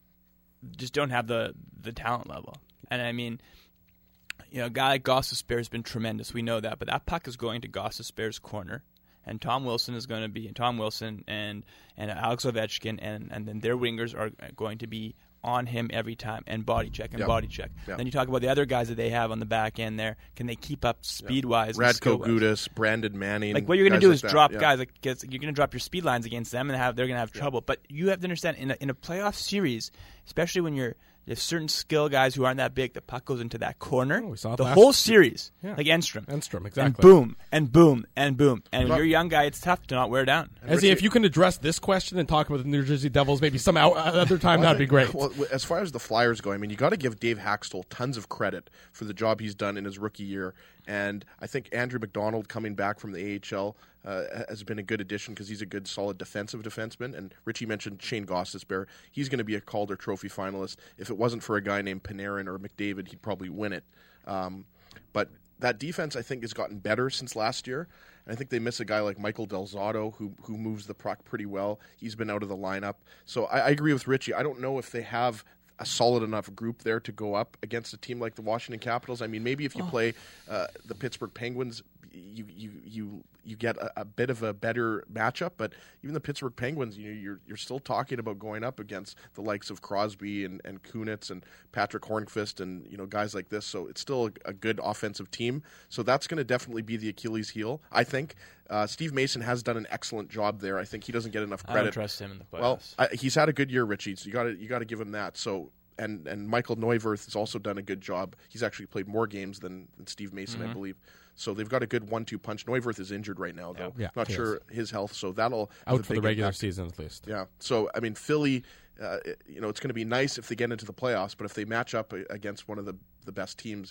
just don't have the, the talent level. And I mean, you know, a guy like Gostisbehere has been tremendous. We know that. But that puck is going to Gostisbehere's corner. And Tom Wilson is going to be, and Tom Wilson and, and Alex Ovechkin, and, and then their wingers are going to be on him every time, and body check and yep. body check. Yep. Then you talk about the other guys that they have on the back end there. Can they keep up speed-wise? Yep. And Radko Gudas, Brandon Manning. Like what you're going to do like is that. drop yeah. guys. Like, you're going to drop your speed lines against them, and have they're going to have yeah. trouble. But you have to understand, in a, in a playoff series, especially when you're there's certain skill guys who aren't that big, the puck goes into that corner. Oh, we saw it the last whole series, yeah. like Enstrom. Enstrom, exactly. And boom, and boom, and boom. And when But, you're a young guy, it's tough to not wear down. As if you can address this question and talk about the New Jersey Devils maybe some out, other time, well, that'd be great. Well, as far as the Flyers go, I mean, you got to give Dave Haxtell tons of credit for the job he's done in his rookie year. And I think Andrew McDonald coming back from the A H L uh, has been a good addition because he's a good, solid defensive defenseman. And Richie mentioned Shane Gostisbehere. He's going to be a Calder Trophy finalist. If it wasn't for a guy named Panarin or McDavid, he'd probably win it. Um, but that defense, I think, has gotten better since last year. And I think they miss a guy like Michael Del Zotto, who who moves the puck pretty well. He's been out of the lineup. So I, I agree with Richie. I don't know if they have a solid enough group there to go up against a team like the Washington Capitals. I mean, maybe if you oh. play uh, the Pittsburgh Penguins, you you you you get a, a bit of a better matchup. But even the Pittsburgh Penguins, you know, you're you're still talking about going up against the likes of Crosby and, and Kunitz and Patrick Hornqvist and you know guys like this. So it's still a, a good offensive team. So that's going to definitely be the Achilles heel, I think. Uh, Steve Mason has done an excellent job there. I think he doesn't get enough credit. I don't trust him in the playoffs. Well, I, he's had a good year, Richie. So you got to you got to give him that. So and and Michael Neuwirth has also done a good job. He's actually played more games than, than Steve Mason, mm-hmm. I believe. So they've got a good one two punch. Neuwirth is injured right now, though. Yeah, not sure is. his health. So that'll out for the regular impact. season at least. Yeah. So I mean, Philly. Uh, you know, it's going to be nice if they get into the playoffs, but if they match up against one of the the best teams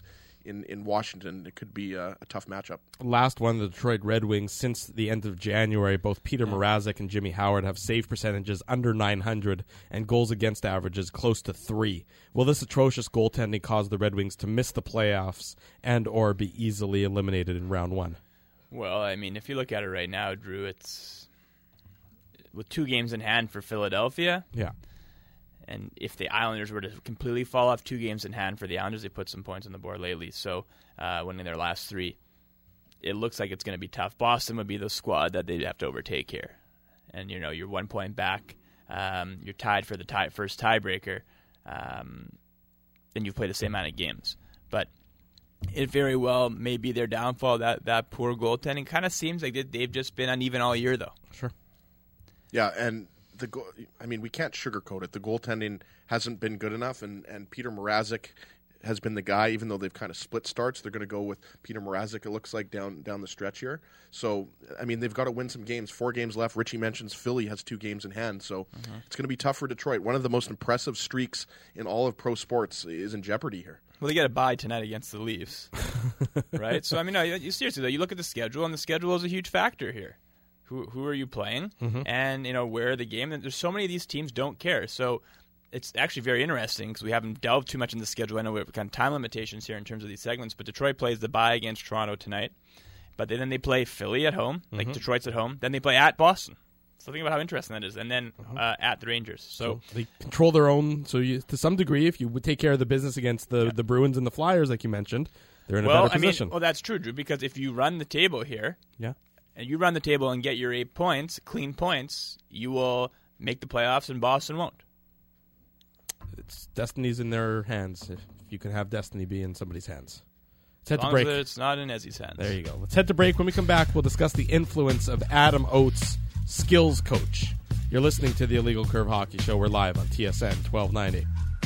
in, in Washington, it could be a, a tough matchup. Last one, the Detroit Red Wings, since the end of January, both Peter Mrazek and Jimmy Howard have save percentages under nine hundred and goals against averages close to three. Will this atrocious goaltending cause the Red Wings to miss the playoffs and or be easily eliminated in round one? Well, I mean, if you look at it right now, Drew, it's with two games in hand for Philadelphia. Yeah. And if the Islanders were to completely fall off, two games in hand for the Islanders, they put some points on the board lately. So uh, winning their last three, it looks like it's going to be tough. Boston would be the squad that they'd have to overtake here. And, you know, you're one point back. Um, you're tied for the tie, first tiebreaker. Um, and you've played the same amount of games. But it very well may be their downfall, that, that poor goaltending. Kind of seems like they've just been uneven all year, though. Sure. Yeah, and the go- I mean, we can't sugarcoat it. The goaltending hasn't been good enough, and, and Peter Mrazek has been the guy, even though they've kind of split starts. They're going to go with Peter Mrazek, it looks like, down down the stretch here. So, I mean, they've got to win some games. Four games left. Richie mentions Philly has two games in hand, so mm-hmm. it's going to be tough for Detroit. One of the most impressive streaks in all of pro sports is in jeopardy here. Well, they got a bye tonight against the Leafs, right? So, I mean, no, you, seriously, though, you look at the schedule, and the schedule is a huge factor here. Who who are you playing, mm-hmm. and you know where the game. And there's so many of these teams don't care. So it's actually very interesting because we haven't delved too much in the schedule. I know we have kind of time limitations here in terms of these segments, but Detroit plays the bye against Toronto tonight. But then they play Philly at home, mm-hmm. like Detroit's at home. Then they play at Boston. So think about how interesting that is. And then mm-hmm. uh, at the Rangers. So, so they control their own. So you, to some degree, if you would take care of the business against the, yeah. the Bruins and the Flyers, like you mentioned, they're in a well, better position. I mean, well, that's true, Drew, because if you run the table here, yeah. and you run the table and get your eight points, clean points, you will make the playoffs, and Boston won't. It's destiny's in their hands. If you can have destiny be in somebody's hands. Let's head to break. As it's not in Ezzy's hands. There you go. Let's head to break. When we come back, we'll discuss the influence of Adam Oates, skills coach. You're listening to the Illegal Curve Hockey Show. We're live on T S N twelve ninety.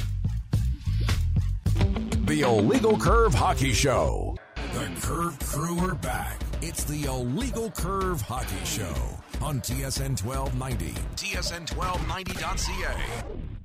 The Illegal Curve Hockey Show. The Curve Crew are back. It's the Illegal Curve Hockey Show on T S N twelve ninety, T S N twelve ninety dot C A.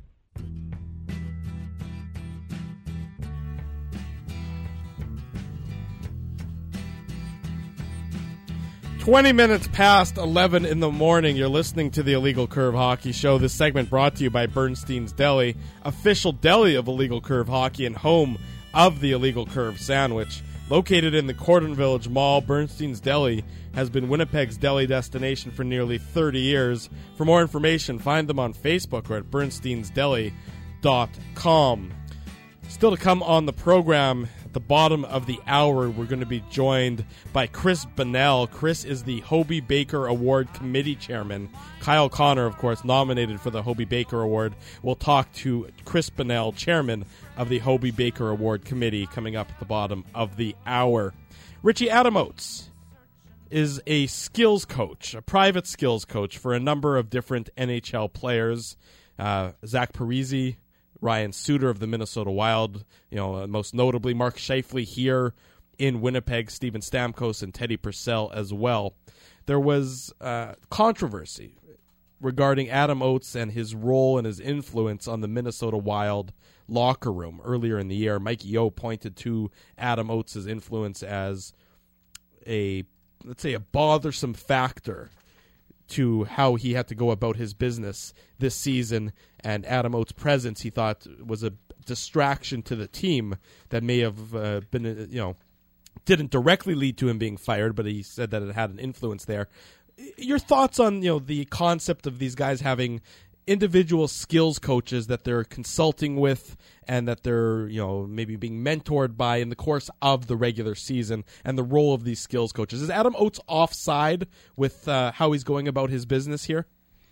twenty minutes past eleven in the morning, you're listening to the Illegal Curve Hockey Show. This segment brought to you by Bernstein's Deli, official deli of Illegal Curve Hockey and home of the Illegal Curve Sandwich. Located in the Cordon Village Mall, Bernstein's Deli has been Winnipeg's deli destination for nearly thirty years. For more information, find them on Facebook or at bernsteins deli dot com. Still to come on the program, at the bottom of the hour, we're going to be joined by Chris Bonnell. Chris is the Hobey Baker Award Committee Chairman. Kyle Connor, of course, nominated for the Hobey Baker Award. We'll talk to Chris Bonnell, Chairman of the Hobey Baker Award Committee, coming up at the bottom of the hour. Richie, Adam Oates is a skills coach, a private skills coach for a number of different N H L players. Uh, Zach Parise, Ryan Suter of the Minnesota Wild, you know, uh, most notably Mark Scheifele here in Winnipeg, Steven Stamkos and Teddy Purcell as well. There was uh, controversy regarding Adam Oates and his role and his influence on the Minnesota Wild locker room earlier in the year. Mike Yeo pointed to Adam Oates' influence as a, let's say, a bothersome factor to how he had to go about his business this season, and Adam Oates' presence, he thought, was a distraction to the team that may have uh, been, uh, you know, didn't directly lead to him being fired, but he said that it had an influence there. Your thoughts on, you know, the concept of these guys having individual skills coaches that they're consulting with and that they're, you know, maybe being mentored by in the course of the regular season, and the role of these skills coaches. Is Adam Oates offside with uh, how he's going about his business here?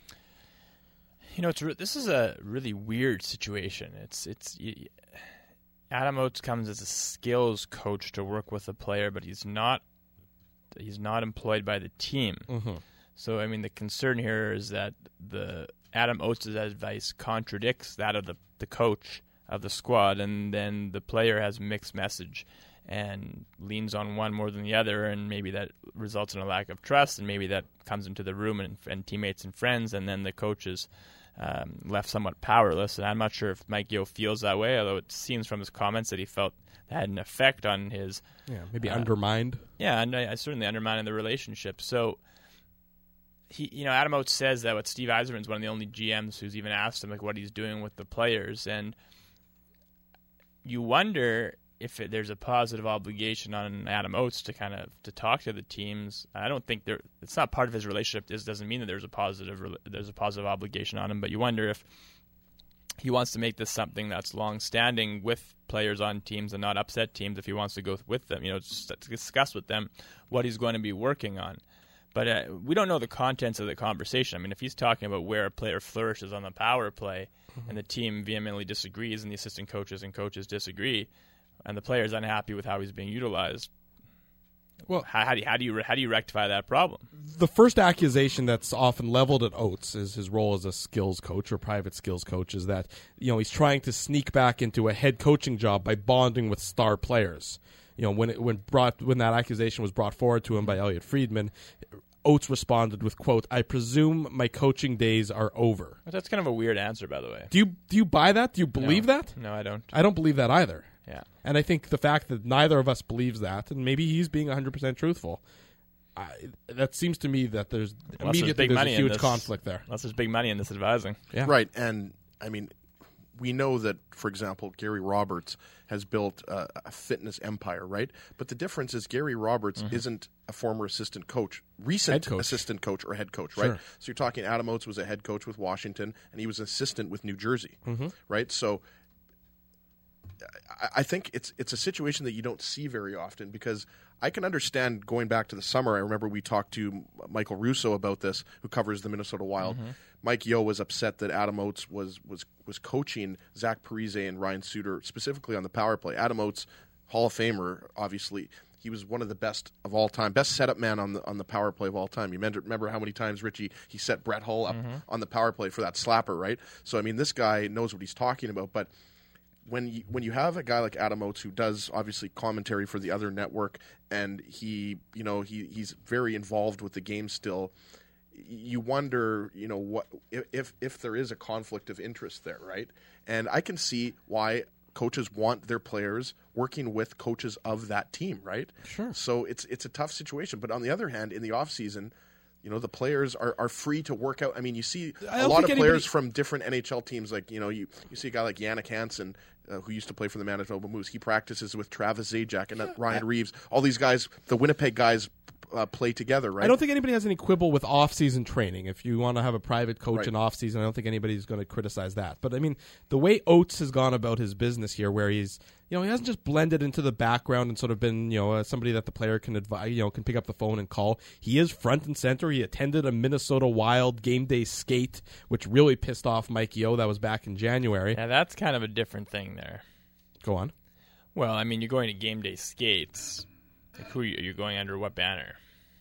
You know, it's re- this is a really weird situation. It's it's you, Adam Oates comes as a skills coach to work with a player, but he's not he's not employed by the team. Mm-hmm. So, I mean, the concern here is that the Adam Oates' advice contradicts that of the, the coach of the squad, and then the player has mixed message and leans on one more than the other, and maybe that results in a lack of trust, and maybe that comes into the room and, and teammates and friends, and then the coach is um, left somewhat powerless. And I'm not sure if Mike Yeo feels that way, although it seems from his comments that he felt that had an effect on his... Yeah, maybe uh, undermined. Yeah, and I, I certainly undermined the relationship. So, he, you know, Adam Oates says that what Steve Yzerman's one of the only G Ms who's even asked him like what he's doing with the players, and you wonder if it, there's a positive obligation on Adam Oates to kind of to talk to the teams. I don't think there. It's not part of his relationship. This doesn't mean that there's a positive there's a positive obligation on him. But you wonder if he wants to make this something that's long-standing with players on teams and not upset teams. If he wants to go with them, you know, just to discuss with them what he's going to be working on. But uh, we don't know the contents of the conversation. I mean, if he's talking about where a player flourishes on the power play, mm-hmm. and the team vehemently disagrees, and the assistant coaches and coaches disagree, and the player's unhappy with how he's being utilized, well, how, how do you, how do you how do you rectify that problem? The first accusation that's often leveled at Oates is his role as a skills coach or private skills coach is that, you know, he's trying to sneak back into a head coaching job by bonding with star players. You know, when it, when brought when that accusation was brought forward to him by Elliot Friedman, Oates responded with, quote, "I presume my coaching days are over." That's kind of a weird answer, by the way. Do you do you buy that? Do you believe no. that? No, I don't. I don't believe that either. Yeah. And I think the fact that neither of us believes that, and maybe he's being one hundred percent truthful, I, that seems to me that there's Unless immediately there's, there's a huge this, conflict there. Unless there's big money in this advising. Yeah. Right, and I mean, we know that, for example, Gary Roberts has built a, a fitness empire, right? But the difference is Gary Roberts mm-hmm. isn't a former assistant coach, recent coach. assistant coach or head coach, right? Sure. So you're talking Adam Oates was a head coach with Washington, and he was an assistant with New Jersey, mm-hmm. right? So I, I think it's it's a situation that you don't see very often because I can understand going back to the summer. I remember we talked to Michael Russo about this, who covers the Minnesota Wild. Mm-hmm. Mike Yeo was upset that Adam Oates was was was coaching Zach Parise and Ryan Suter specifically on the power play. Adam Oates, Hall of Famer, obviously. He was one of the best of all time, best setup man on the on the power play of all time. You remember, remember how many times, Richie, he set Brett Hull up mm-hmm. on the power play for that slapper, right? So, I mean, this guy knows what he's talking about. But when you, when you have a guy like Adam Oates who does, obviously, commentary for the other network, and he, you know, he he's very involved with the game still, you wonder, you know, what if if there is a conflict of interest there, right? And I can see why coaches want their players working with coaches of that team, right? Sure. So it's it's a tough situation. But on the other hand, in the off season, you know, the players are, are free to work out. I mean, you see a lot of anybody... players from different N H L teams. Like, you know, you, you see a guy like Yannick Hansen, uh, who used to play for the Manitoba Moose. He practices with Travis Zajac and yeah. Ryan Reeves. All these guys, the Winnipeg guys, Uh, play together, right? I don't think anybody has any quibble with off-season training. If you want to have a private coach right. in off-season, I don't think anybody's going to criticize that. But I mean, the way Oates has gone about his business here, where he's, you know, he hasn't just blended into the background and sort of been, you know, uh, somebody that the player can advise, you know, can pick up the phone and call. He is front and center. He attended a Minnesota Wild game day skate, which really pissed off Mike Yeo. That was back in January. Yeah, that's kind of a different thing there. Go on. Well, I mean, you're going to game day skates. Like, who are you, you're going under what banner?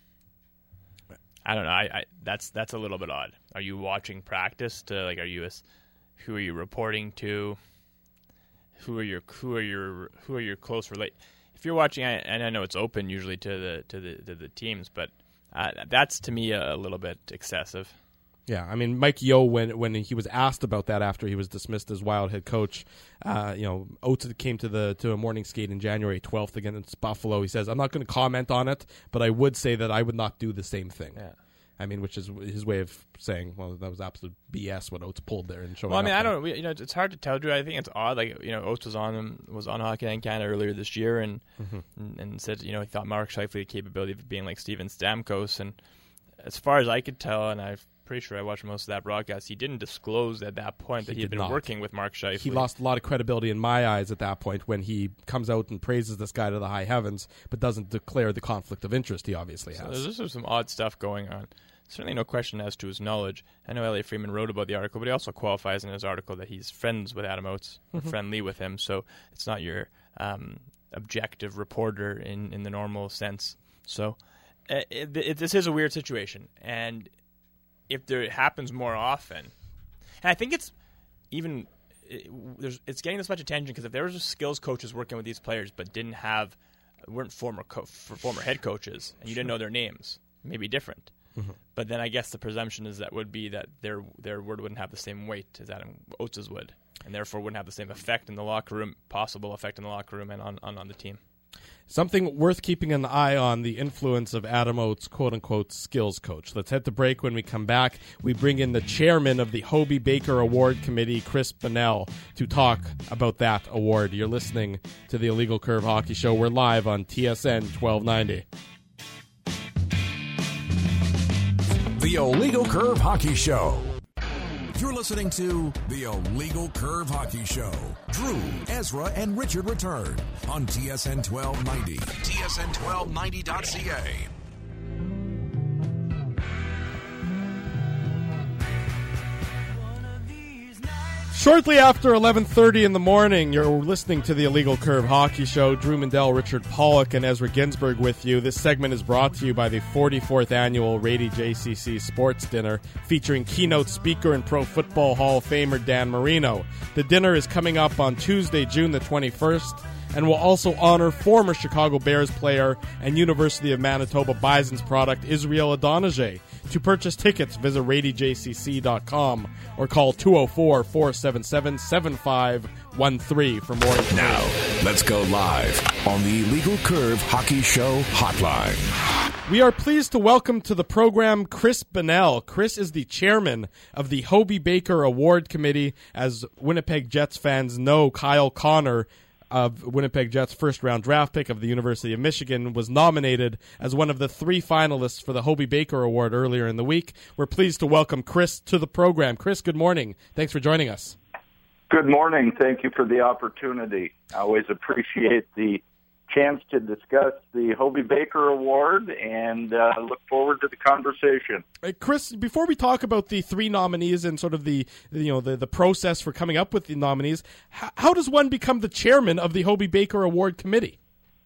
I don't know. I, I that's that's a little bit odd. Are you watching practice? To like, are you a, who are you reporting to? Who are your who are your who are your close relate? If you're watching, and I know it's open usually to the to the to the teams, but uh, that's to me a, a little bit excessive. Yeah, I mean, Mike Yeo, when when he was asked about that after he was dismissed as Wild head coach, uh, you know, Oates came to the to a morning skate in January twelfth against Buffalo. He says, "I'm not going to comment on it, but I would say that I would not do the same thing." Yeah. I mean, which is his way of saying, well, that was absolute B S what Oates pulled there and showing. Well, I mean, up I there. don't, you know, it's hard to tell, Drew. I think it's odd. Like, you know, Oates was on was on Hockey Night in Canada earlier this year, and, mm-hmm. and and said, you know, he thought Mark Scheifele had the capability of being like Steven Stamkos, and as far as I could tell, and I'm pretty sure I watched most of that broadcast, he didn't disclose at that point that he, he had been not. working with Mark Scheifele. He lost a lot of credibility in my eyes at that point when he comes out and praises this guy to the high heavens, but doesn't declare the conflict of interest he obviously has. So there's just some odd stuff going on. Certainly no question as to his knowledge. I know Elliot Friedman wrote about the article, but he also qualifies in his article that he's friends with Adam Oates, mm-hmm. friendly with him, so it's not your um, objective reporter in, in the normal sense. So uh, it, it, this is a weird situation, and if there it happens more often, and I think it's even it, there's, it's getting this much attention because if there was skills coaches working with these players but didn't have weren't former co- former head coaches and you didn't know their names, maybe different. Mm-hmm. But then I guess the presumption is that would be that their their word wouldn't have the same weight as Adam Oates' would, and therefore wouldn't have the same effect in the locker room, possible effect in the locker room and on, on, on the team. Something worth keeping an eye on, the influence of Adam Oates' quote-unquote skills coach. Let's head to break. When we come back, we bring in the chairman of the Hobey Baker Award Committee, Chris Bunnell, to talk about that award. You're listening to the Illegal Curve Hockey Show. We're live on T S N twelve ninety. The Illegal Curve Hockey Show. You're listening to The Illegal Curve Hockey Show. Drew, Ezra, and Richard return on T S N twelve ninety. T S N twelve ninety dot C A. Shortly after eleven thirty in the morning, you're listening to the Illegal Curve Hockey Show. Drew Mandel, Richard Pollock, and Ezra Ginsburg with you. This segment is brought to you by the forty-fourth Annual Rady J C C Sports Dinner, featuring keynote speaker and Pro Football Hall of Famer Dan Marino. The dinner is coming up on Tuesday, June the twenty-first, and will also honor former Chicago Bears player and University of Manitoba Bison's product, Israel Adonijah. To purchase tickets, visit rady j c c dot com or call two oh four, four seven seven, seven five one three for more information. Now, let's go live on the Illegal Curve Hockey Show hotline. We are pleased to welcome to the program Chris Bunnell. Chris is the chairman of the Hobey Baker Award Committee. As Winnipeg Jets fans know, Kyle Connor, of Winnipeg Jets' first-round draft pick of the University of Michigan, was nominated as one of the three finalists for the Hobey Baker Award earlier in the week. We're pleased to welcome Chris to the program. Chris, good morning. Thanks for joining us. Good morning. Thank you for the opportunity. I always appreciate the chance to discuss the Hobey Baker Award and uh, look forward to the conversation. Uh, Chris, before we talk about the three nominees and sort of the you know the, the process for coming up with the nominees, how, how does one become the chairman of the Hobey Baker Award Committee?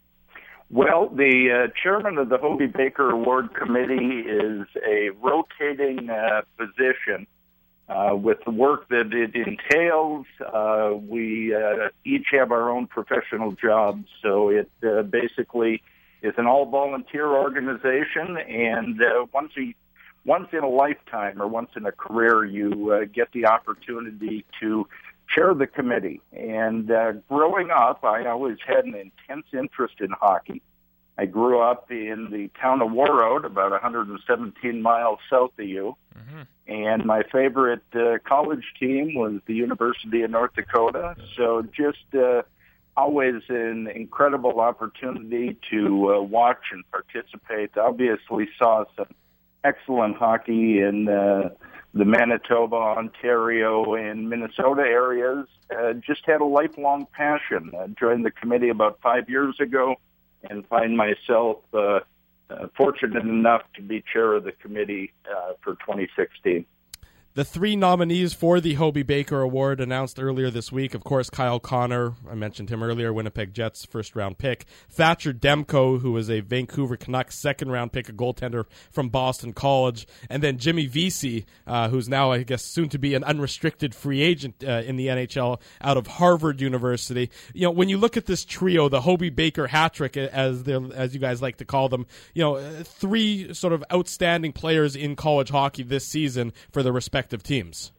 Well, the uh, chairman of the Hobey Baker Award Committee is a rotating uh, position. Uh, with the work that it entails, uh, we uh, each have our own professional jobs, so it uh, basically is an all-volunteer organization, and uh, once, a, once in a lifetime or once in a career, you uh, get the opportunity to chair the committee. And uh, growing up, I always had an intense interest in hockey. I grew up in the town of Warroad, about one hundred seventeen miles south of you. Mm-hmm. And my favorite uh, college team was the University of North Dakota. So just uh, always an incredible opportunity to uh, watch and participate. Obviously saw some excellent hockey in uh, the Manitoba, Ontario, and Minnesota areas. Uh, just had a lifelong passion. I joined the committee about five years ago and find myself uh, uh, fortunate enough to be chair of the committee uh, for twenty sixteen. The three nominees for the Hobey Baker Award announced earlier this week. Of course, Kyle Connor, I mentioned him earlier, Winnipeg Jets first-round pick. Thatcher Demko, who was a Vancouver Canucks second-round pick, a goaltender from Boston College. And then Jimmy Vesey, uh, who's now, I guess, soon to be an unrestricted free agent uh, in the N H L out of Harvard University. You know, when you look at this trio, the Hobey Baker hat-trick, as, as you guys like to call them, you know, three sort of outstanding players in college hockey this season for their respective teams.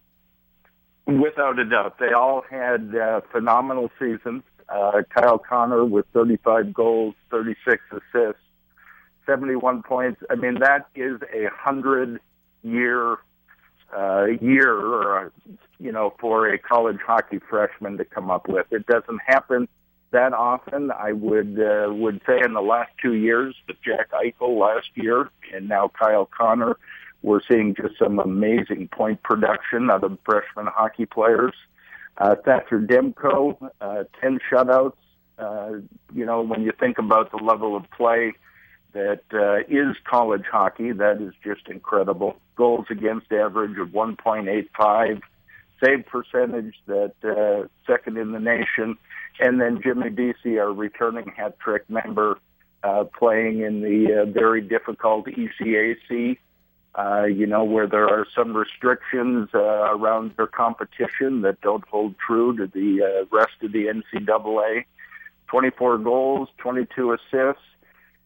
Without a doubt. They all had uh, phenomenal seasons. Uh, Kyle Connor with thirty-five goals, thirty-six assists, seventy-one points. I mean, that is a hundred-year uh, year, or, you know, for a college hockey freshman to come up with. It doesn't happen that often. I would uh, would say in the last two years, with Jack Eichel last year, and now Kyle Connor, we're seeing just some amazing point production out of freshman hockey players. Uh, Thatcher Demko, uh, ten shutouts. Uh, you know, when you think about the level of play that uh, is college hockey, that is just incredible. Goals against average of one point eight five, save percentage that uh, second in the nation. And then Jimmy Vesey, our returning hat trick member, uh, playing in the uh, very difficult E C A C. Uh, you know, where there are some restrictions uh, around their competition that don't hold true to the uh, rest of the N C double A. twenty-four goals, twenty-two assists,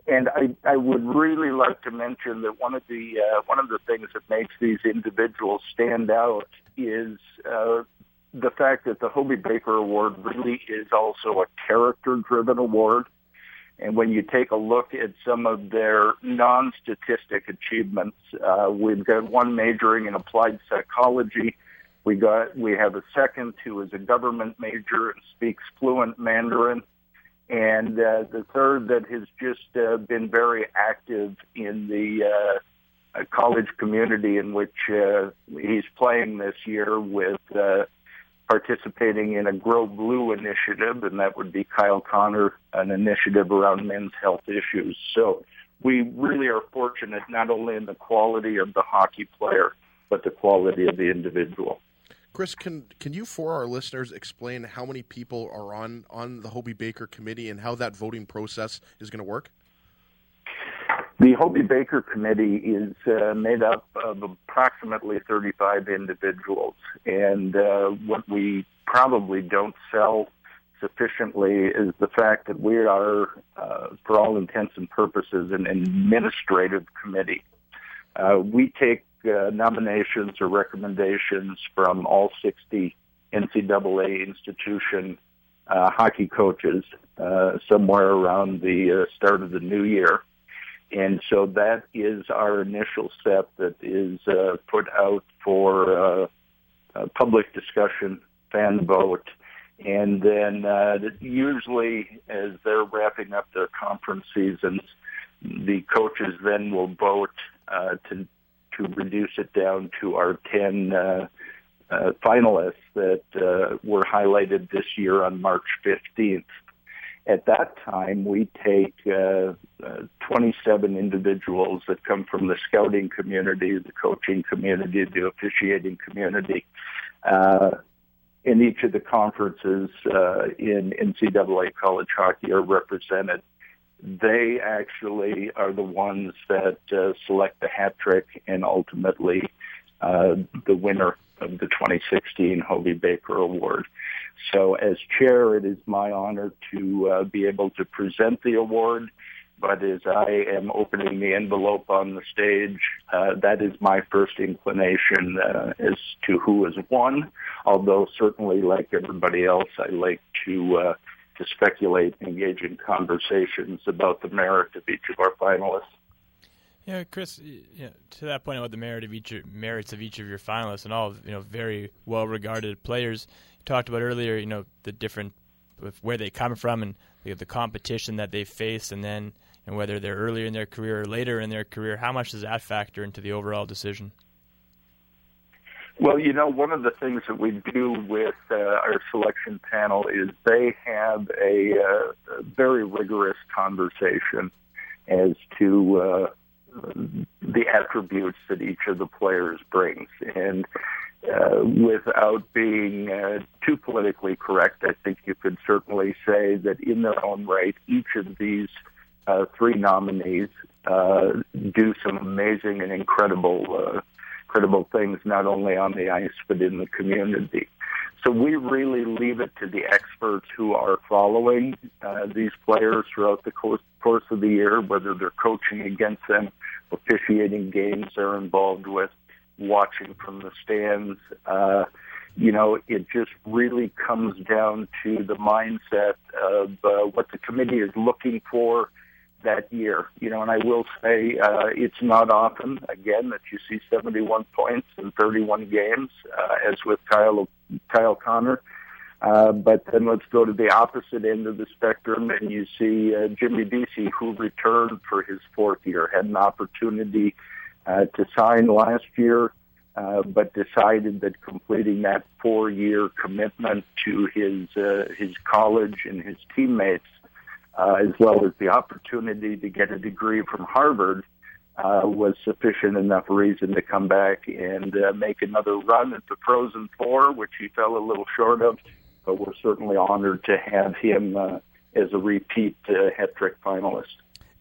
and I, I would really like to mention that one of the uh, one of the things that makes these individuals stand out is uh, the fact that the Hobey Baker Award really is also a character-driven award. And when you take a look at some of their non-statistic achievements, uh, we've got one majoring in applied psychology. We got we have a second who is a government major and speaks fluent Mandarin, and uh, the third that has just uh, been very active in the uh, college community in which uh, he's playing this year with. Uh, participating in a Grow Blue initiative, and that would be Kyle Connor, an initiative around men's health issues. So we really are fortunate not only in the quality of the hockey player, but the quality of the individual. Chris, can can you, for our listeners, explain how many people are on, on the Hobey Baker Committee and how that voting process is going to work? The Hobey Baker Committee is uh, made up of approximately thirty-five individuals, and uh, what we probably don't sell sufficiently is the fact that we are, uh, for all intents and purposes, an administrative committee. Uh, we take uh, nominations or recommendations from all sixty N C double A institution uh, hockey coaches uh, somewhere around the uh, start of the new year. And so that is our initial step that is uh, put out for uh, uh, public discussion, fan vote, and then uh, usually as they're wrapping up their conference seasons, the coaches then will vote uh, to to reduce it down to our ten uh, uh, finalists that uh, were highlighted this year on March fifteenth. At that time, we take uh, uh, twenty-seven individuals that come from the scouting community, the coaching community, the officiating community. Uh, in each of the conferences uh, in N C double A college hockey are represented. They actually are the ones that uh, select the hat trick and ultimately uh, the winner of the twenty sixteen Hobey Baker Award. So as chair, it is my honor to uh, be able to present the award, but as I am opening the envelope on the stage, uh, that is my first inclination uh, as to who has won, although certainly like everybody else, I like to uh, to speculate and engage in conversations about the merit of each of our finalists. Yeah, Chris, you know, to that point about the merit of each merits of each of your finalists and all, you know, very well-regarded players. You talked about earlier, you know, the different where they come from and the, the competition that they face, and then and whether they're earlier in their career or later in their career. How much does that factor into the overall decision? Well, you know, one of the things that we do with uh, our selection panel is they have a, uh, a very rigorous conversation as to uh, the attributes that each of the players brings. And uh, without being uh, too politically correct, I think you could certainly say that in their own right, each of these uh, three nominees uh, do some amazing and incredible uh, incredible things, not only on the ice, but in the community. So we really leave it to the experts who are following uh, these players throughout the course, course of the year, whether they're coaching against them, officiating games they're involved with, watching from the stands. Uh, you know, it just really comes down to the mindset of uh, what the committee is looking for that year. You know, and I will say uh, it's not often, again, that you see seventy-one points in thirty-one games, uh, as with Kyle Kyle Connor. Uh, but then let's go to the opposite end of the spectrum, and you see uh, Jimmy Vesey, who returned for his fourth year, had an opportunity uh, to sign last year, uh, but decided that completing that four-year commitment to his uh, his college and his teammates, Uh, as well as the opportunity to get a degree from Harvard, uh, was sufficient enough reason to come back and uh, make another run at the Frozen Four, which he fell a little short of, but we're certainly honored to have him uh, as a repeat uh, hat trick finalist.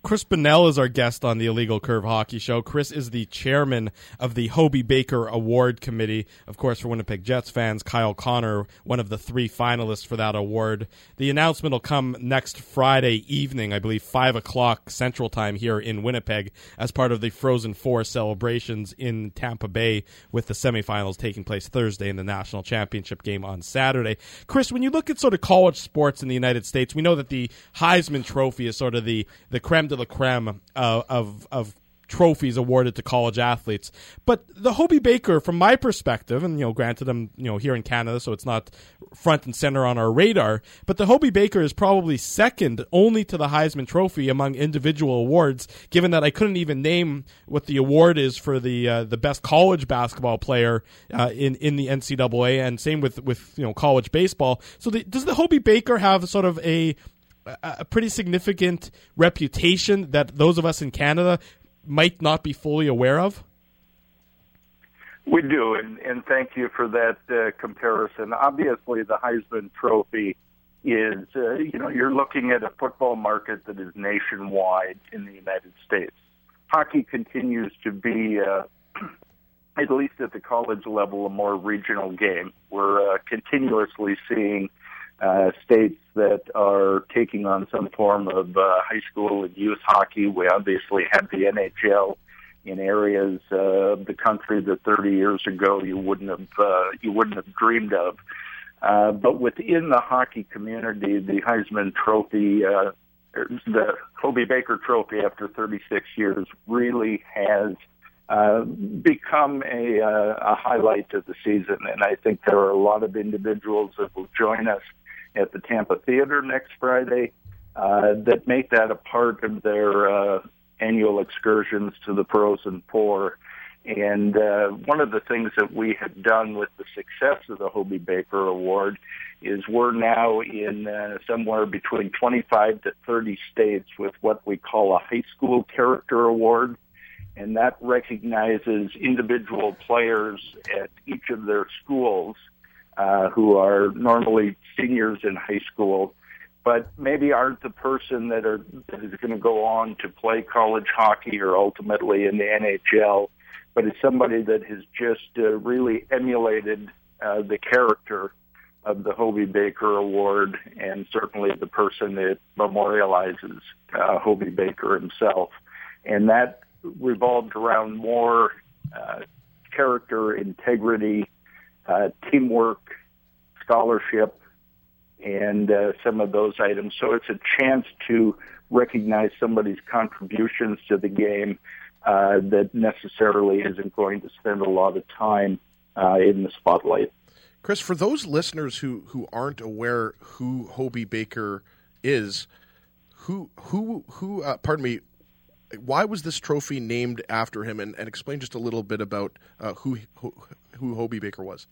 Chris Bonnell is our guest on the Illegal Curve Hockey Show. Chris is the chairman of the Hobey Baker Award Committee. Of course, for Winnipeg Jets fans, Kyle Connor, one of the three finalists for that award. The announcement will come next Friday evening, I believe, five o'clock Central Time here in Winnipeg, as part of the Frozen Four celebrations in Tampa Bay, with the semifinals taking place Thursday and the national championship game on Saturday. Chris, when you look at sort of college sports in the United States, we know that the Heisman Trophy is sort of the, the creme de la creme uh, of of trophies awarded to college athletes. But the Hobey Baker, from my perspective, and, you know, granted I'm, you know, here in Canada, so it's not front and center on our radar, but the Hobey Baker is probably second only to the Heisman Trophy among individual awards, given that I couldn't even name what the award is for the uh, the best college basketball player uh, in, in the N C double A, and same with, with you know, college baseball. So the, does the Hobey Baker have sort of a a pretty significant reputation that those of us in Canada might not be fully aware of? We do, and, and thank you for that uh, comparison. Obviously, the Heisman Trophy is, uh, you know, you're looking at a football market that is nationwide in the United States. Hockey continues to be, uh, at least at the college level, a more regional game. We're uh, continuously seeing Uh, states that are taking on some form of uh, high school and youth hockey. We obviously have the N H L in areas uh, of the country that thirty years ago you wouldn't have uh, you wouldn't have dreamed of. Uh, but within the hockey community, the Heisman Trophy, uh, the Hobey Baker Trophy, after thirty-six years, really has uh, become a, uh, a highlight of the season. And I think there are a lot of individuals that will join us at the Tampa Theater next Friday uh, that make that a part of their uh, annual excursions to the Frozen Four. And uh, one of the things that we have done with the success of the Hobey Baker Award is we're now in uh, somewhere between twenty-five to thirty states with what we call a high school character award. And that recognizes individual players at each of their schools Uh, who are normally seniors in high school, but maybe aren't the person that are that is going to go on to play college hockey or ultimately in the N H L, but is somebody that has just uh, really emulated uh, the character of the Hobey Baker Award, and certainly the person that memorializes uh, Hobey Baker himself. And that revolved around more uh, character, integrity, Uh, teamwork, scholarship, and uh, some of those items. So it's a chance to recognize somebody's contributions to the game uh, that necessarily isn't going to spend a lot of time uh, in the spotlight. Chris, for those listeners who, who aren't aware who Hobey Baker is, who who who uh, pardon me, why was this trophy named after him? And, and explain just a little bit about uh, who, who who Hobey Baker was.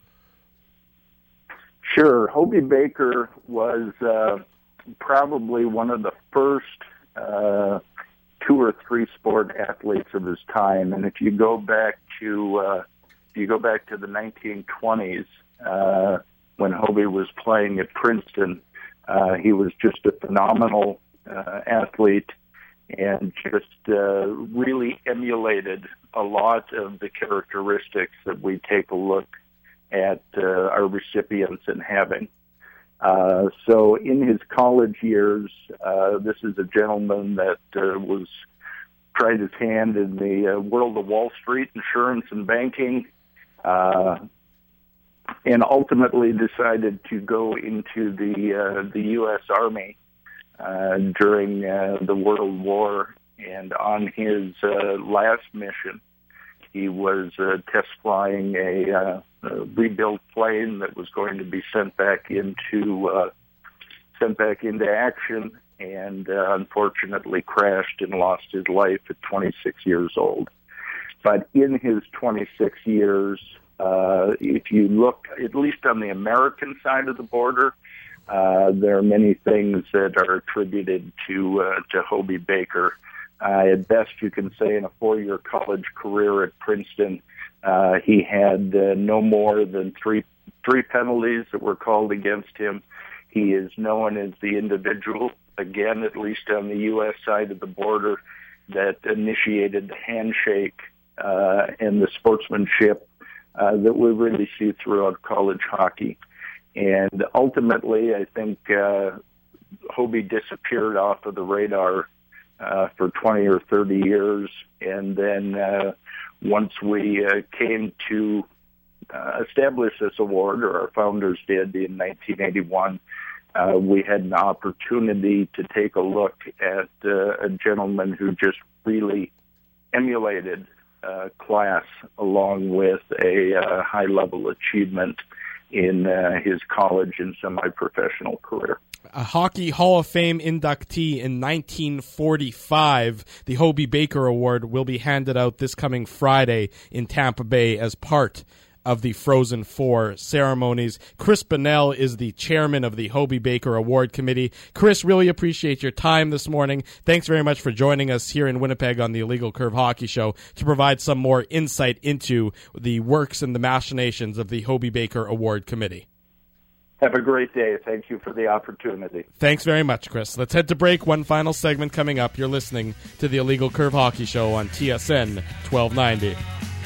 Sure. Hobey Baker was uh, probably one of the first uh, two or three sport athletes of his time. And if you go back to uh, if you go back to the nineteen twenties, uh, when Hobey was playing at Princeton, uh, he was just a phenomenal uh, athlete and just uh, really emulated a lot of the characteristics that we take a look at uh, our recipients in having. Uh, so in his college years, uh, this is a gentleman that uh, was tried his hand in the uh, world of Wall Street, insurance and banking, uh, and ultimately decided to go into the uh, the U S Army uh, during uh, the World War. And on his uh, last mission, he was uh, test flying a, uh, a rebuilt plane that was going to be sent back into uh, sent back into action, and uh, unfortunately crashed and lost his life at twenty-six years old. But in his twenty-six years, uh, if you look at least on the American side of the border, uh, there are many things that are attributed to uh, to Hobey Baker. Uh, at best, you can say in a four-year college career at Princeton, uh, he had uh, no more than three three penalties that were called against him. He is known as the individual, again, at least on the U S side of the border, that initiated the handshake uh, and the sportsmanship uh, that we really see throughout college hockey. And ultimately, I think uh, Hobey disappeared off of the radar uh, for twenty or thirty years. And then uh, once we uh, came to uh, establish this award, or our founders did in nineteen eighty-one, uh, we had an opportunity to take a look at uh, a gentleman who just really emulated uh, class along with a uh, high-level achievement in uh, his college and semi-professional career. A Hockey Hall of Fame inductee in nineteen forty-five, the Hobey Baker Award will be handed out this coming Friday in Tampa Bay as part of the Frozen Four ceremonies. Chris Bonnell is the chairman of the Hobey Baker Award Committee. Chris, really appreciate your time this morning. Thanks very much for joining us here in Winnipeg on the Illegal Curve Hockey Show to provide some more insight into the works and the machinations of the Hobey Baker Award Committee. Have a great day. Thank you for the opportunity. Thanks very much, Chris. Let's head to break. One final segment coming up. You're listening to the Illegal Curve Hockey Show on T S N twelve ninety.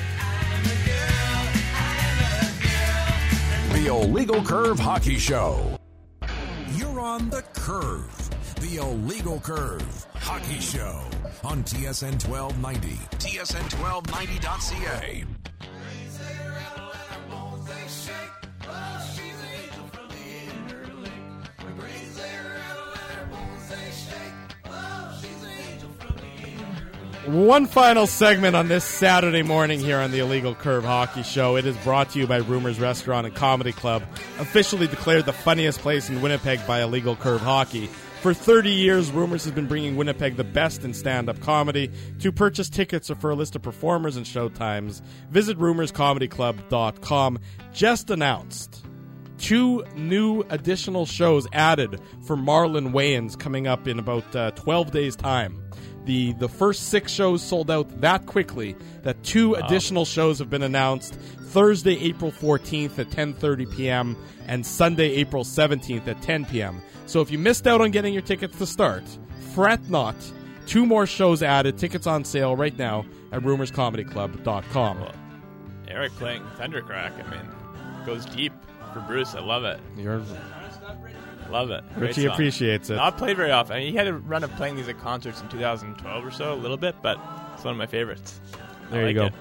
The Illegal Curve Hockey Show. You're on the Curve. The Illegal Curve Hockey Show on T S N twelve ninety. T S N twelve ninety dot C A. One final segment on this Saturday morning here on the Illegal Curve Hockey Show. It is brought to you by Rumors Restaurant and Comedy Club, officially declared the funniest place in Winnipeg by Illegal Curve Hockey. For thirty years, Rumors has been bringing Winnipeg the best in stand-up comedy. To purchase tickets or for a list of performers and showtimes, visit rumors comedy club dot com. Just announced two new additional shows added for Marlon Wayans coming up in about uh, twelve days' time. The the first six shows sold out that quickly that two wow. additional shows have been announced. Thursday, April fourteenth at ten thirty p.m. and Sunday, April seventeenth at ten p.m. So if you missed out on getting your tickets to start, fret not. Two more shows added. Tickets on sale right now at rumors comedy club dot com. Well, Eric playing Thundercrack, I mean, goes deep for Bruce. I love it. You're... Love it. Great Richie song. appreciates it. Not played very often. I mean, he had a run of playing these at concerts in two thousand twelve or so, a little bit, but it's one of my favorites. There I you like go.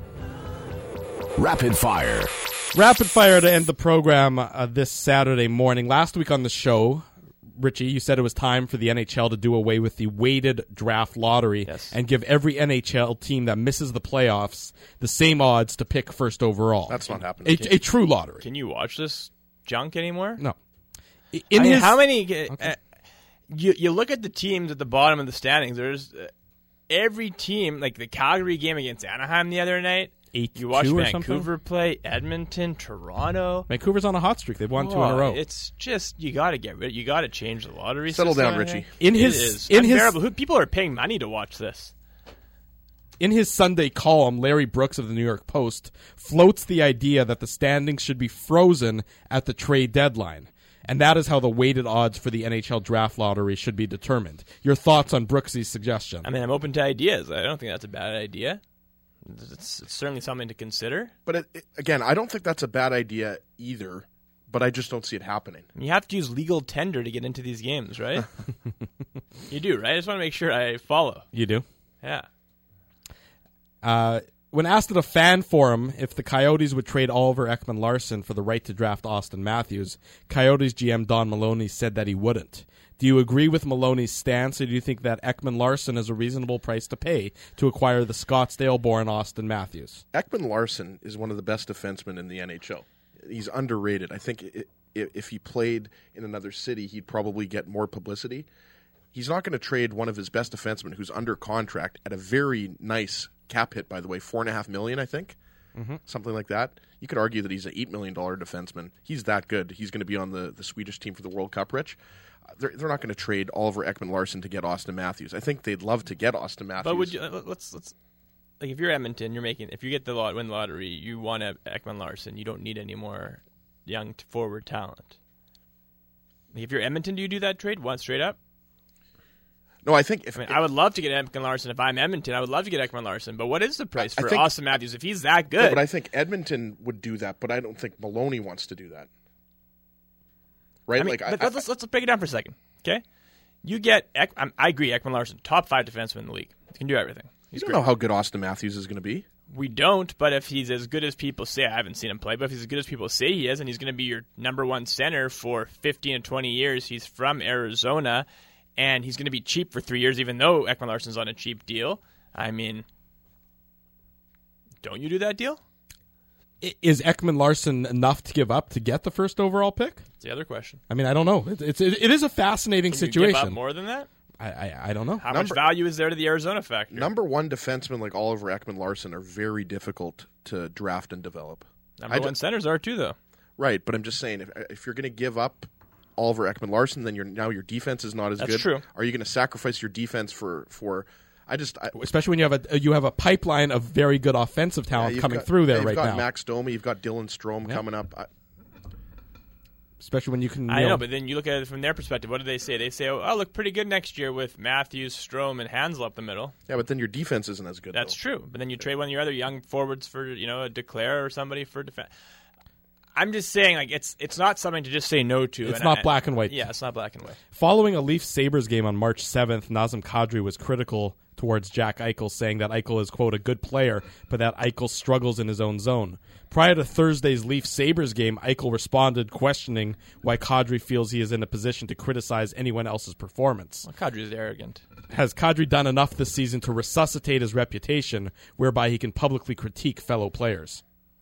It. Rapid Fire. Rapid Fire to end the program uh, this Saturday morning. Last week on the show, Richie, you said it was time for the N H L to do away with the weighted draft lottery yes. and give every N H L team that misses the playoffs the same odds to pick first overall. That's not happening. A, a true lottery. Can you watch this junk anymore? No. In In I mean, his, how many? Uh, okay. you you look at the teams at the bottom of the standings. There's uh, every team, like the Calgary game against Anaheim the other night. Eight you watch two or Vancouver something? play, Edmonton, Toronto. Vancouver's on a hot streak. They've won oh, two in a row. It's just you got to get rid. You got to change the lottery. Settle system, down, I Richie. think. In his it is in unbearable. his Who, people are paying money to watch this. In his Sunday column, Larry Brooks of the New York Post floats the idea that the standings should be frozen at the trade deadline. And that is how the weighted odds for the N H L draft lottery should be determined. Your thoughts on Brooksy's suggestion? I mean, I'm open to ideas. I don't think that's a bad idea. It's, it's certainly something to consider. But it, it, again, I don't think that's a bad idea either, but I just don't see it happening. You have to use legal tender to get into these games, right? You do, right? I just want to make sure I follow. You do? Yeah. Uh, when asked at a fan forum if the Coyotes would trade Oliver Ekman-Larsson for the right to draft Austin Matthews, Coyotes G M Don Maloney said that he wouldn't. Do you agree with Maloney's stance, or do you think that Ekman-Larsson is a reasonable price to pay to acquire the Scottsdale-born Austin Matthews? Ekman-Larsson is one of the best defensemen in the N H L. He's underrated. I think it, if he played in another city, he'd probably get more publicity. He's not going to trade one of his best defensemen who's under contract at a very nice cap hit, by the way, four and a half million, I think, mm-hmm. something like that. You could argue that he's an eight million dollar defenseman. He's that good. He's going to be on the, the Swedish team for the World Cup, Rich. They're, they're not going to trade Oliver Ekman-Larsson to get Austin Matthews. I think they'd love to get Austin Matthews. But would you, let's let's like if you're Edmonton, you're making if you get the lot win the lottery, you want Ekman-Larsson. You don't need any more young forward talent. If you're Edmonton, do you do that trade once straight up? No, I think if I mean, I would love to get Ekman-Larsson. If I'm Edmonton, I would love to get Ekman-Larsson. But what is the price for think, Austin Matthews if he's that good? No, but I think Edmonton would do that, but I don't think Maloney wants to do that. Right? I mean, like, but I, let's, let's break it down for a second, okay? You get, Ek, I agree, Ekman-Larsson, top five defenseman in the league. He can do everything. He's you don't great. know how good Austin Matthews is going to be. We don't, but if he's as good as people say, I haven't seen him play, but if he's as good as people say he is, and he's going to be your number one center for fifteen and twenty years, he's from Arizona, and he's going to be cheap for three years, even though Ekman-Larsson's on a cheap deal. I mean, don't you do that deal? Is Ekman-Larsson enough to give up to get the first overall pick? That's the other question. I mean, I don't know. It, it's it, it is a fascinating Can situation. You give up more than that? I, I I don't know. How Number- much value is there to the Arizona factor? Number one defensemen like Oliver Ekman-Larsson are very difficult to draft and develop. Number I one d- centers are too, though. Right, but I'm just saying, if if you're going to give up Oliver Ekman-Larsson, then you're, now your defense is not as That's good. true. Are you going to sacrifice your defense for for? I just I, Especially when you have a you have a pipeline of very good offensive talent you've coming got- through there yeah, you've right got now. Max Domi, you've got Dylan Strome Yeah. coming up. I, Especially when you can. You I know, know, but then you look at it from their perspective. What do they say? They say, "Oh, I'll look pretty good next year with Matthews, Strome, and Hansel up the middle." yeah, but then your defense isn't as good. That's though. true. But then you trade one of your other young forwards for, you know, a Declare or somebody for defense. I'm just saying, like, it's it's not something to just say no to. It's and not I- black and white. Yeah, it's not black and white. Following a Leafs-Sabres game on March seventh, Nazem Kadri was critical towards Jack Eichel, saying that Eichel is, quote, a good player, but that Eichel struggles in his own zone. Prior to Thursday's Leafs-Sabres game, Eichel responded, questioning why Kadri feels he is in a position to criticize anyone else's performance. Well, Kadri is arrogant. Has Kadri done enough this season to resuscitate his reputation, whereby he can publicly critique fellow players?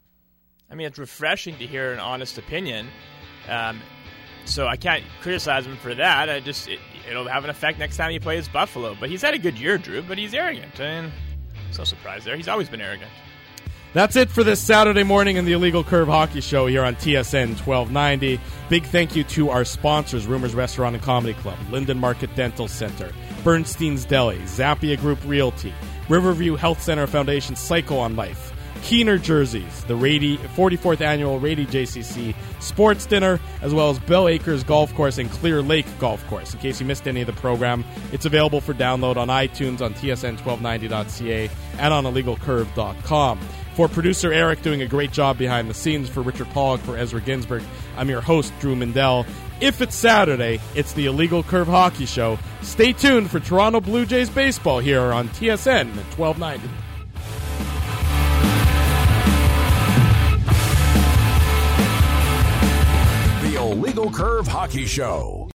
I mean, it's refreshing to hear an honest opinion. Um, so I can't criticize him for that. I just it, it'll have an effect next time he plays Buffalo. But he's had a good year, Drew. But he's arrogant, and there's no surprise there. He's always been arrogant. That's it for this Saturday morning in the Illegal Curve Hockey Show here on T S N twelve ninety. Big thank you to our sponsors, Rumors Restaurant and Comedy Club, Linden Market Dental Center, Bernstein's Deli, Zappia Group Realty, Riverview Health Center Foundation, Psycho on Life, Keener Jerseys, the Rady, forty-fourth Annual Rady J C C Sports Dinner, as well as Bell Acres Golf Course and Clear Lake Golf Course. In case you missed any of the program, it's available for download on iTunes, on T S N twelve ninety dot C A, and on illegal curve dot com. For producer Eric doing a great job behind the scenes, for Richard Pollock, for Ezra Ginsburg, I'm your host, Drew Mindell. If it's Saturday, it's the Illegal Curve Hockey Show. Stay tuned for Toronto Blue Jays baseball here on T S N twelve ninety. The Illegal Curve Hockey Show.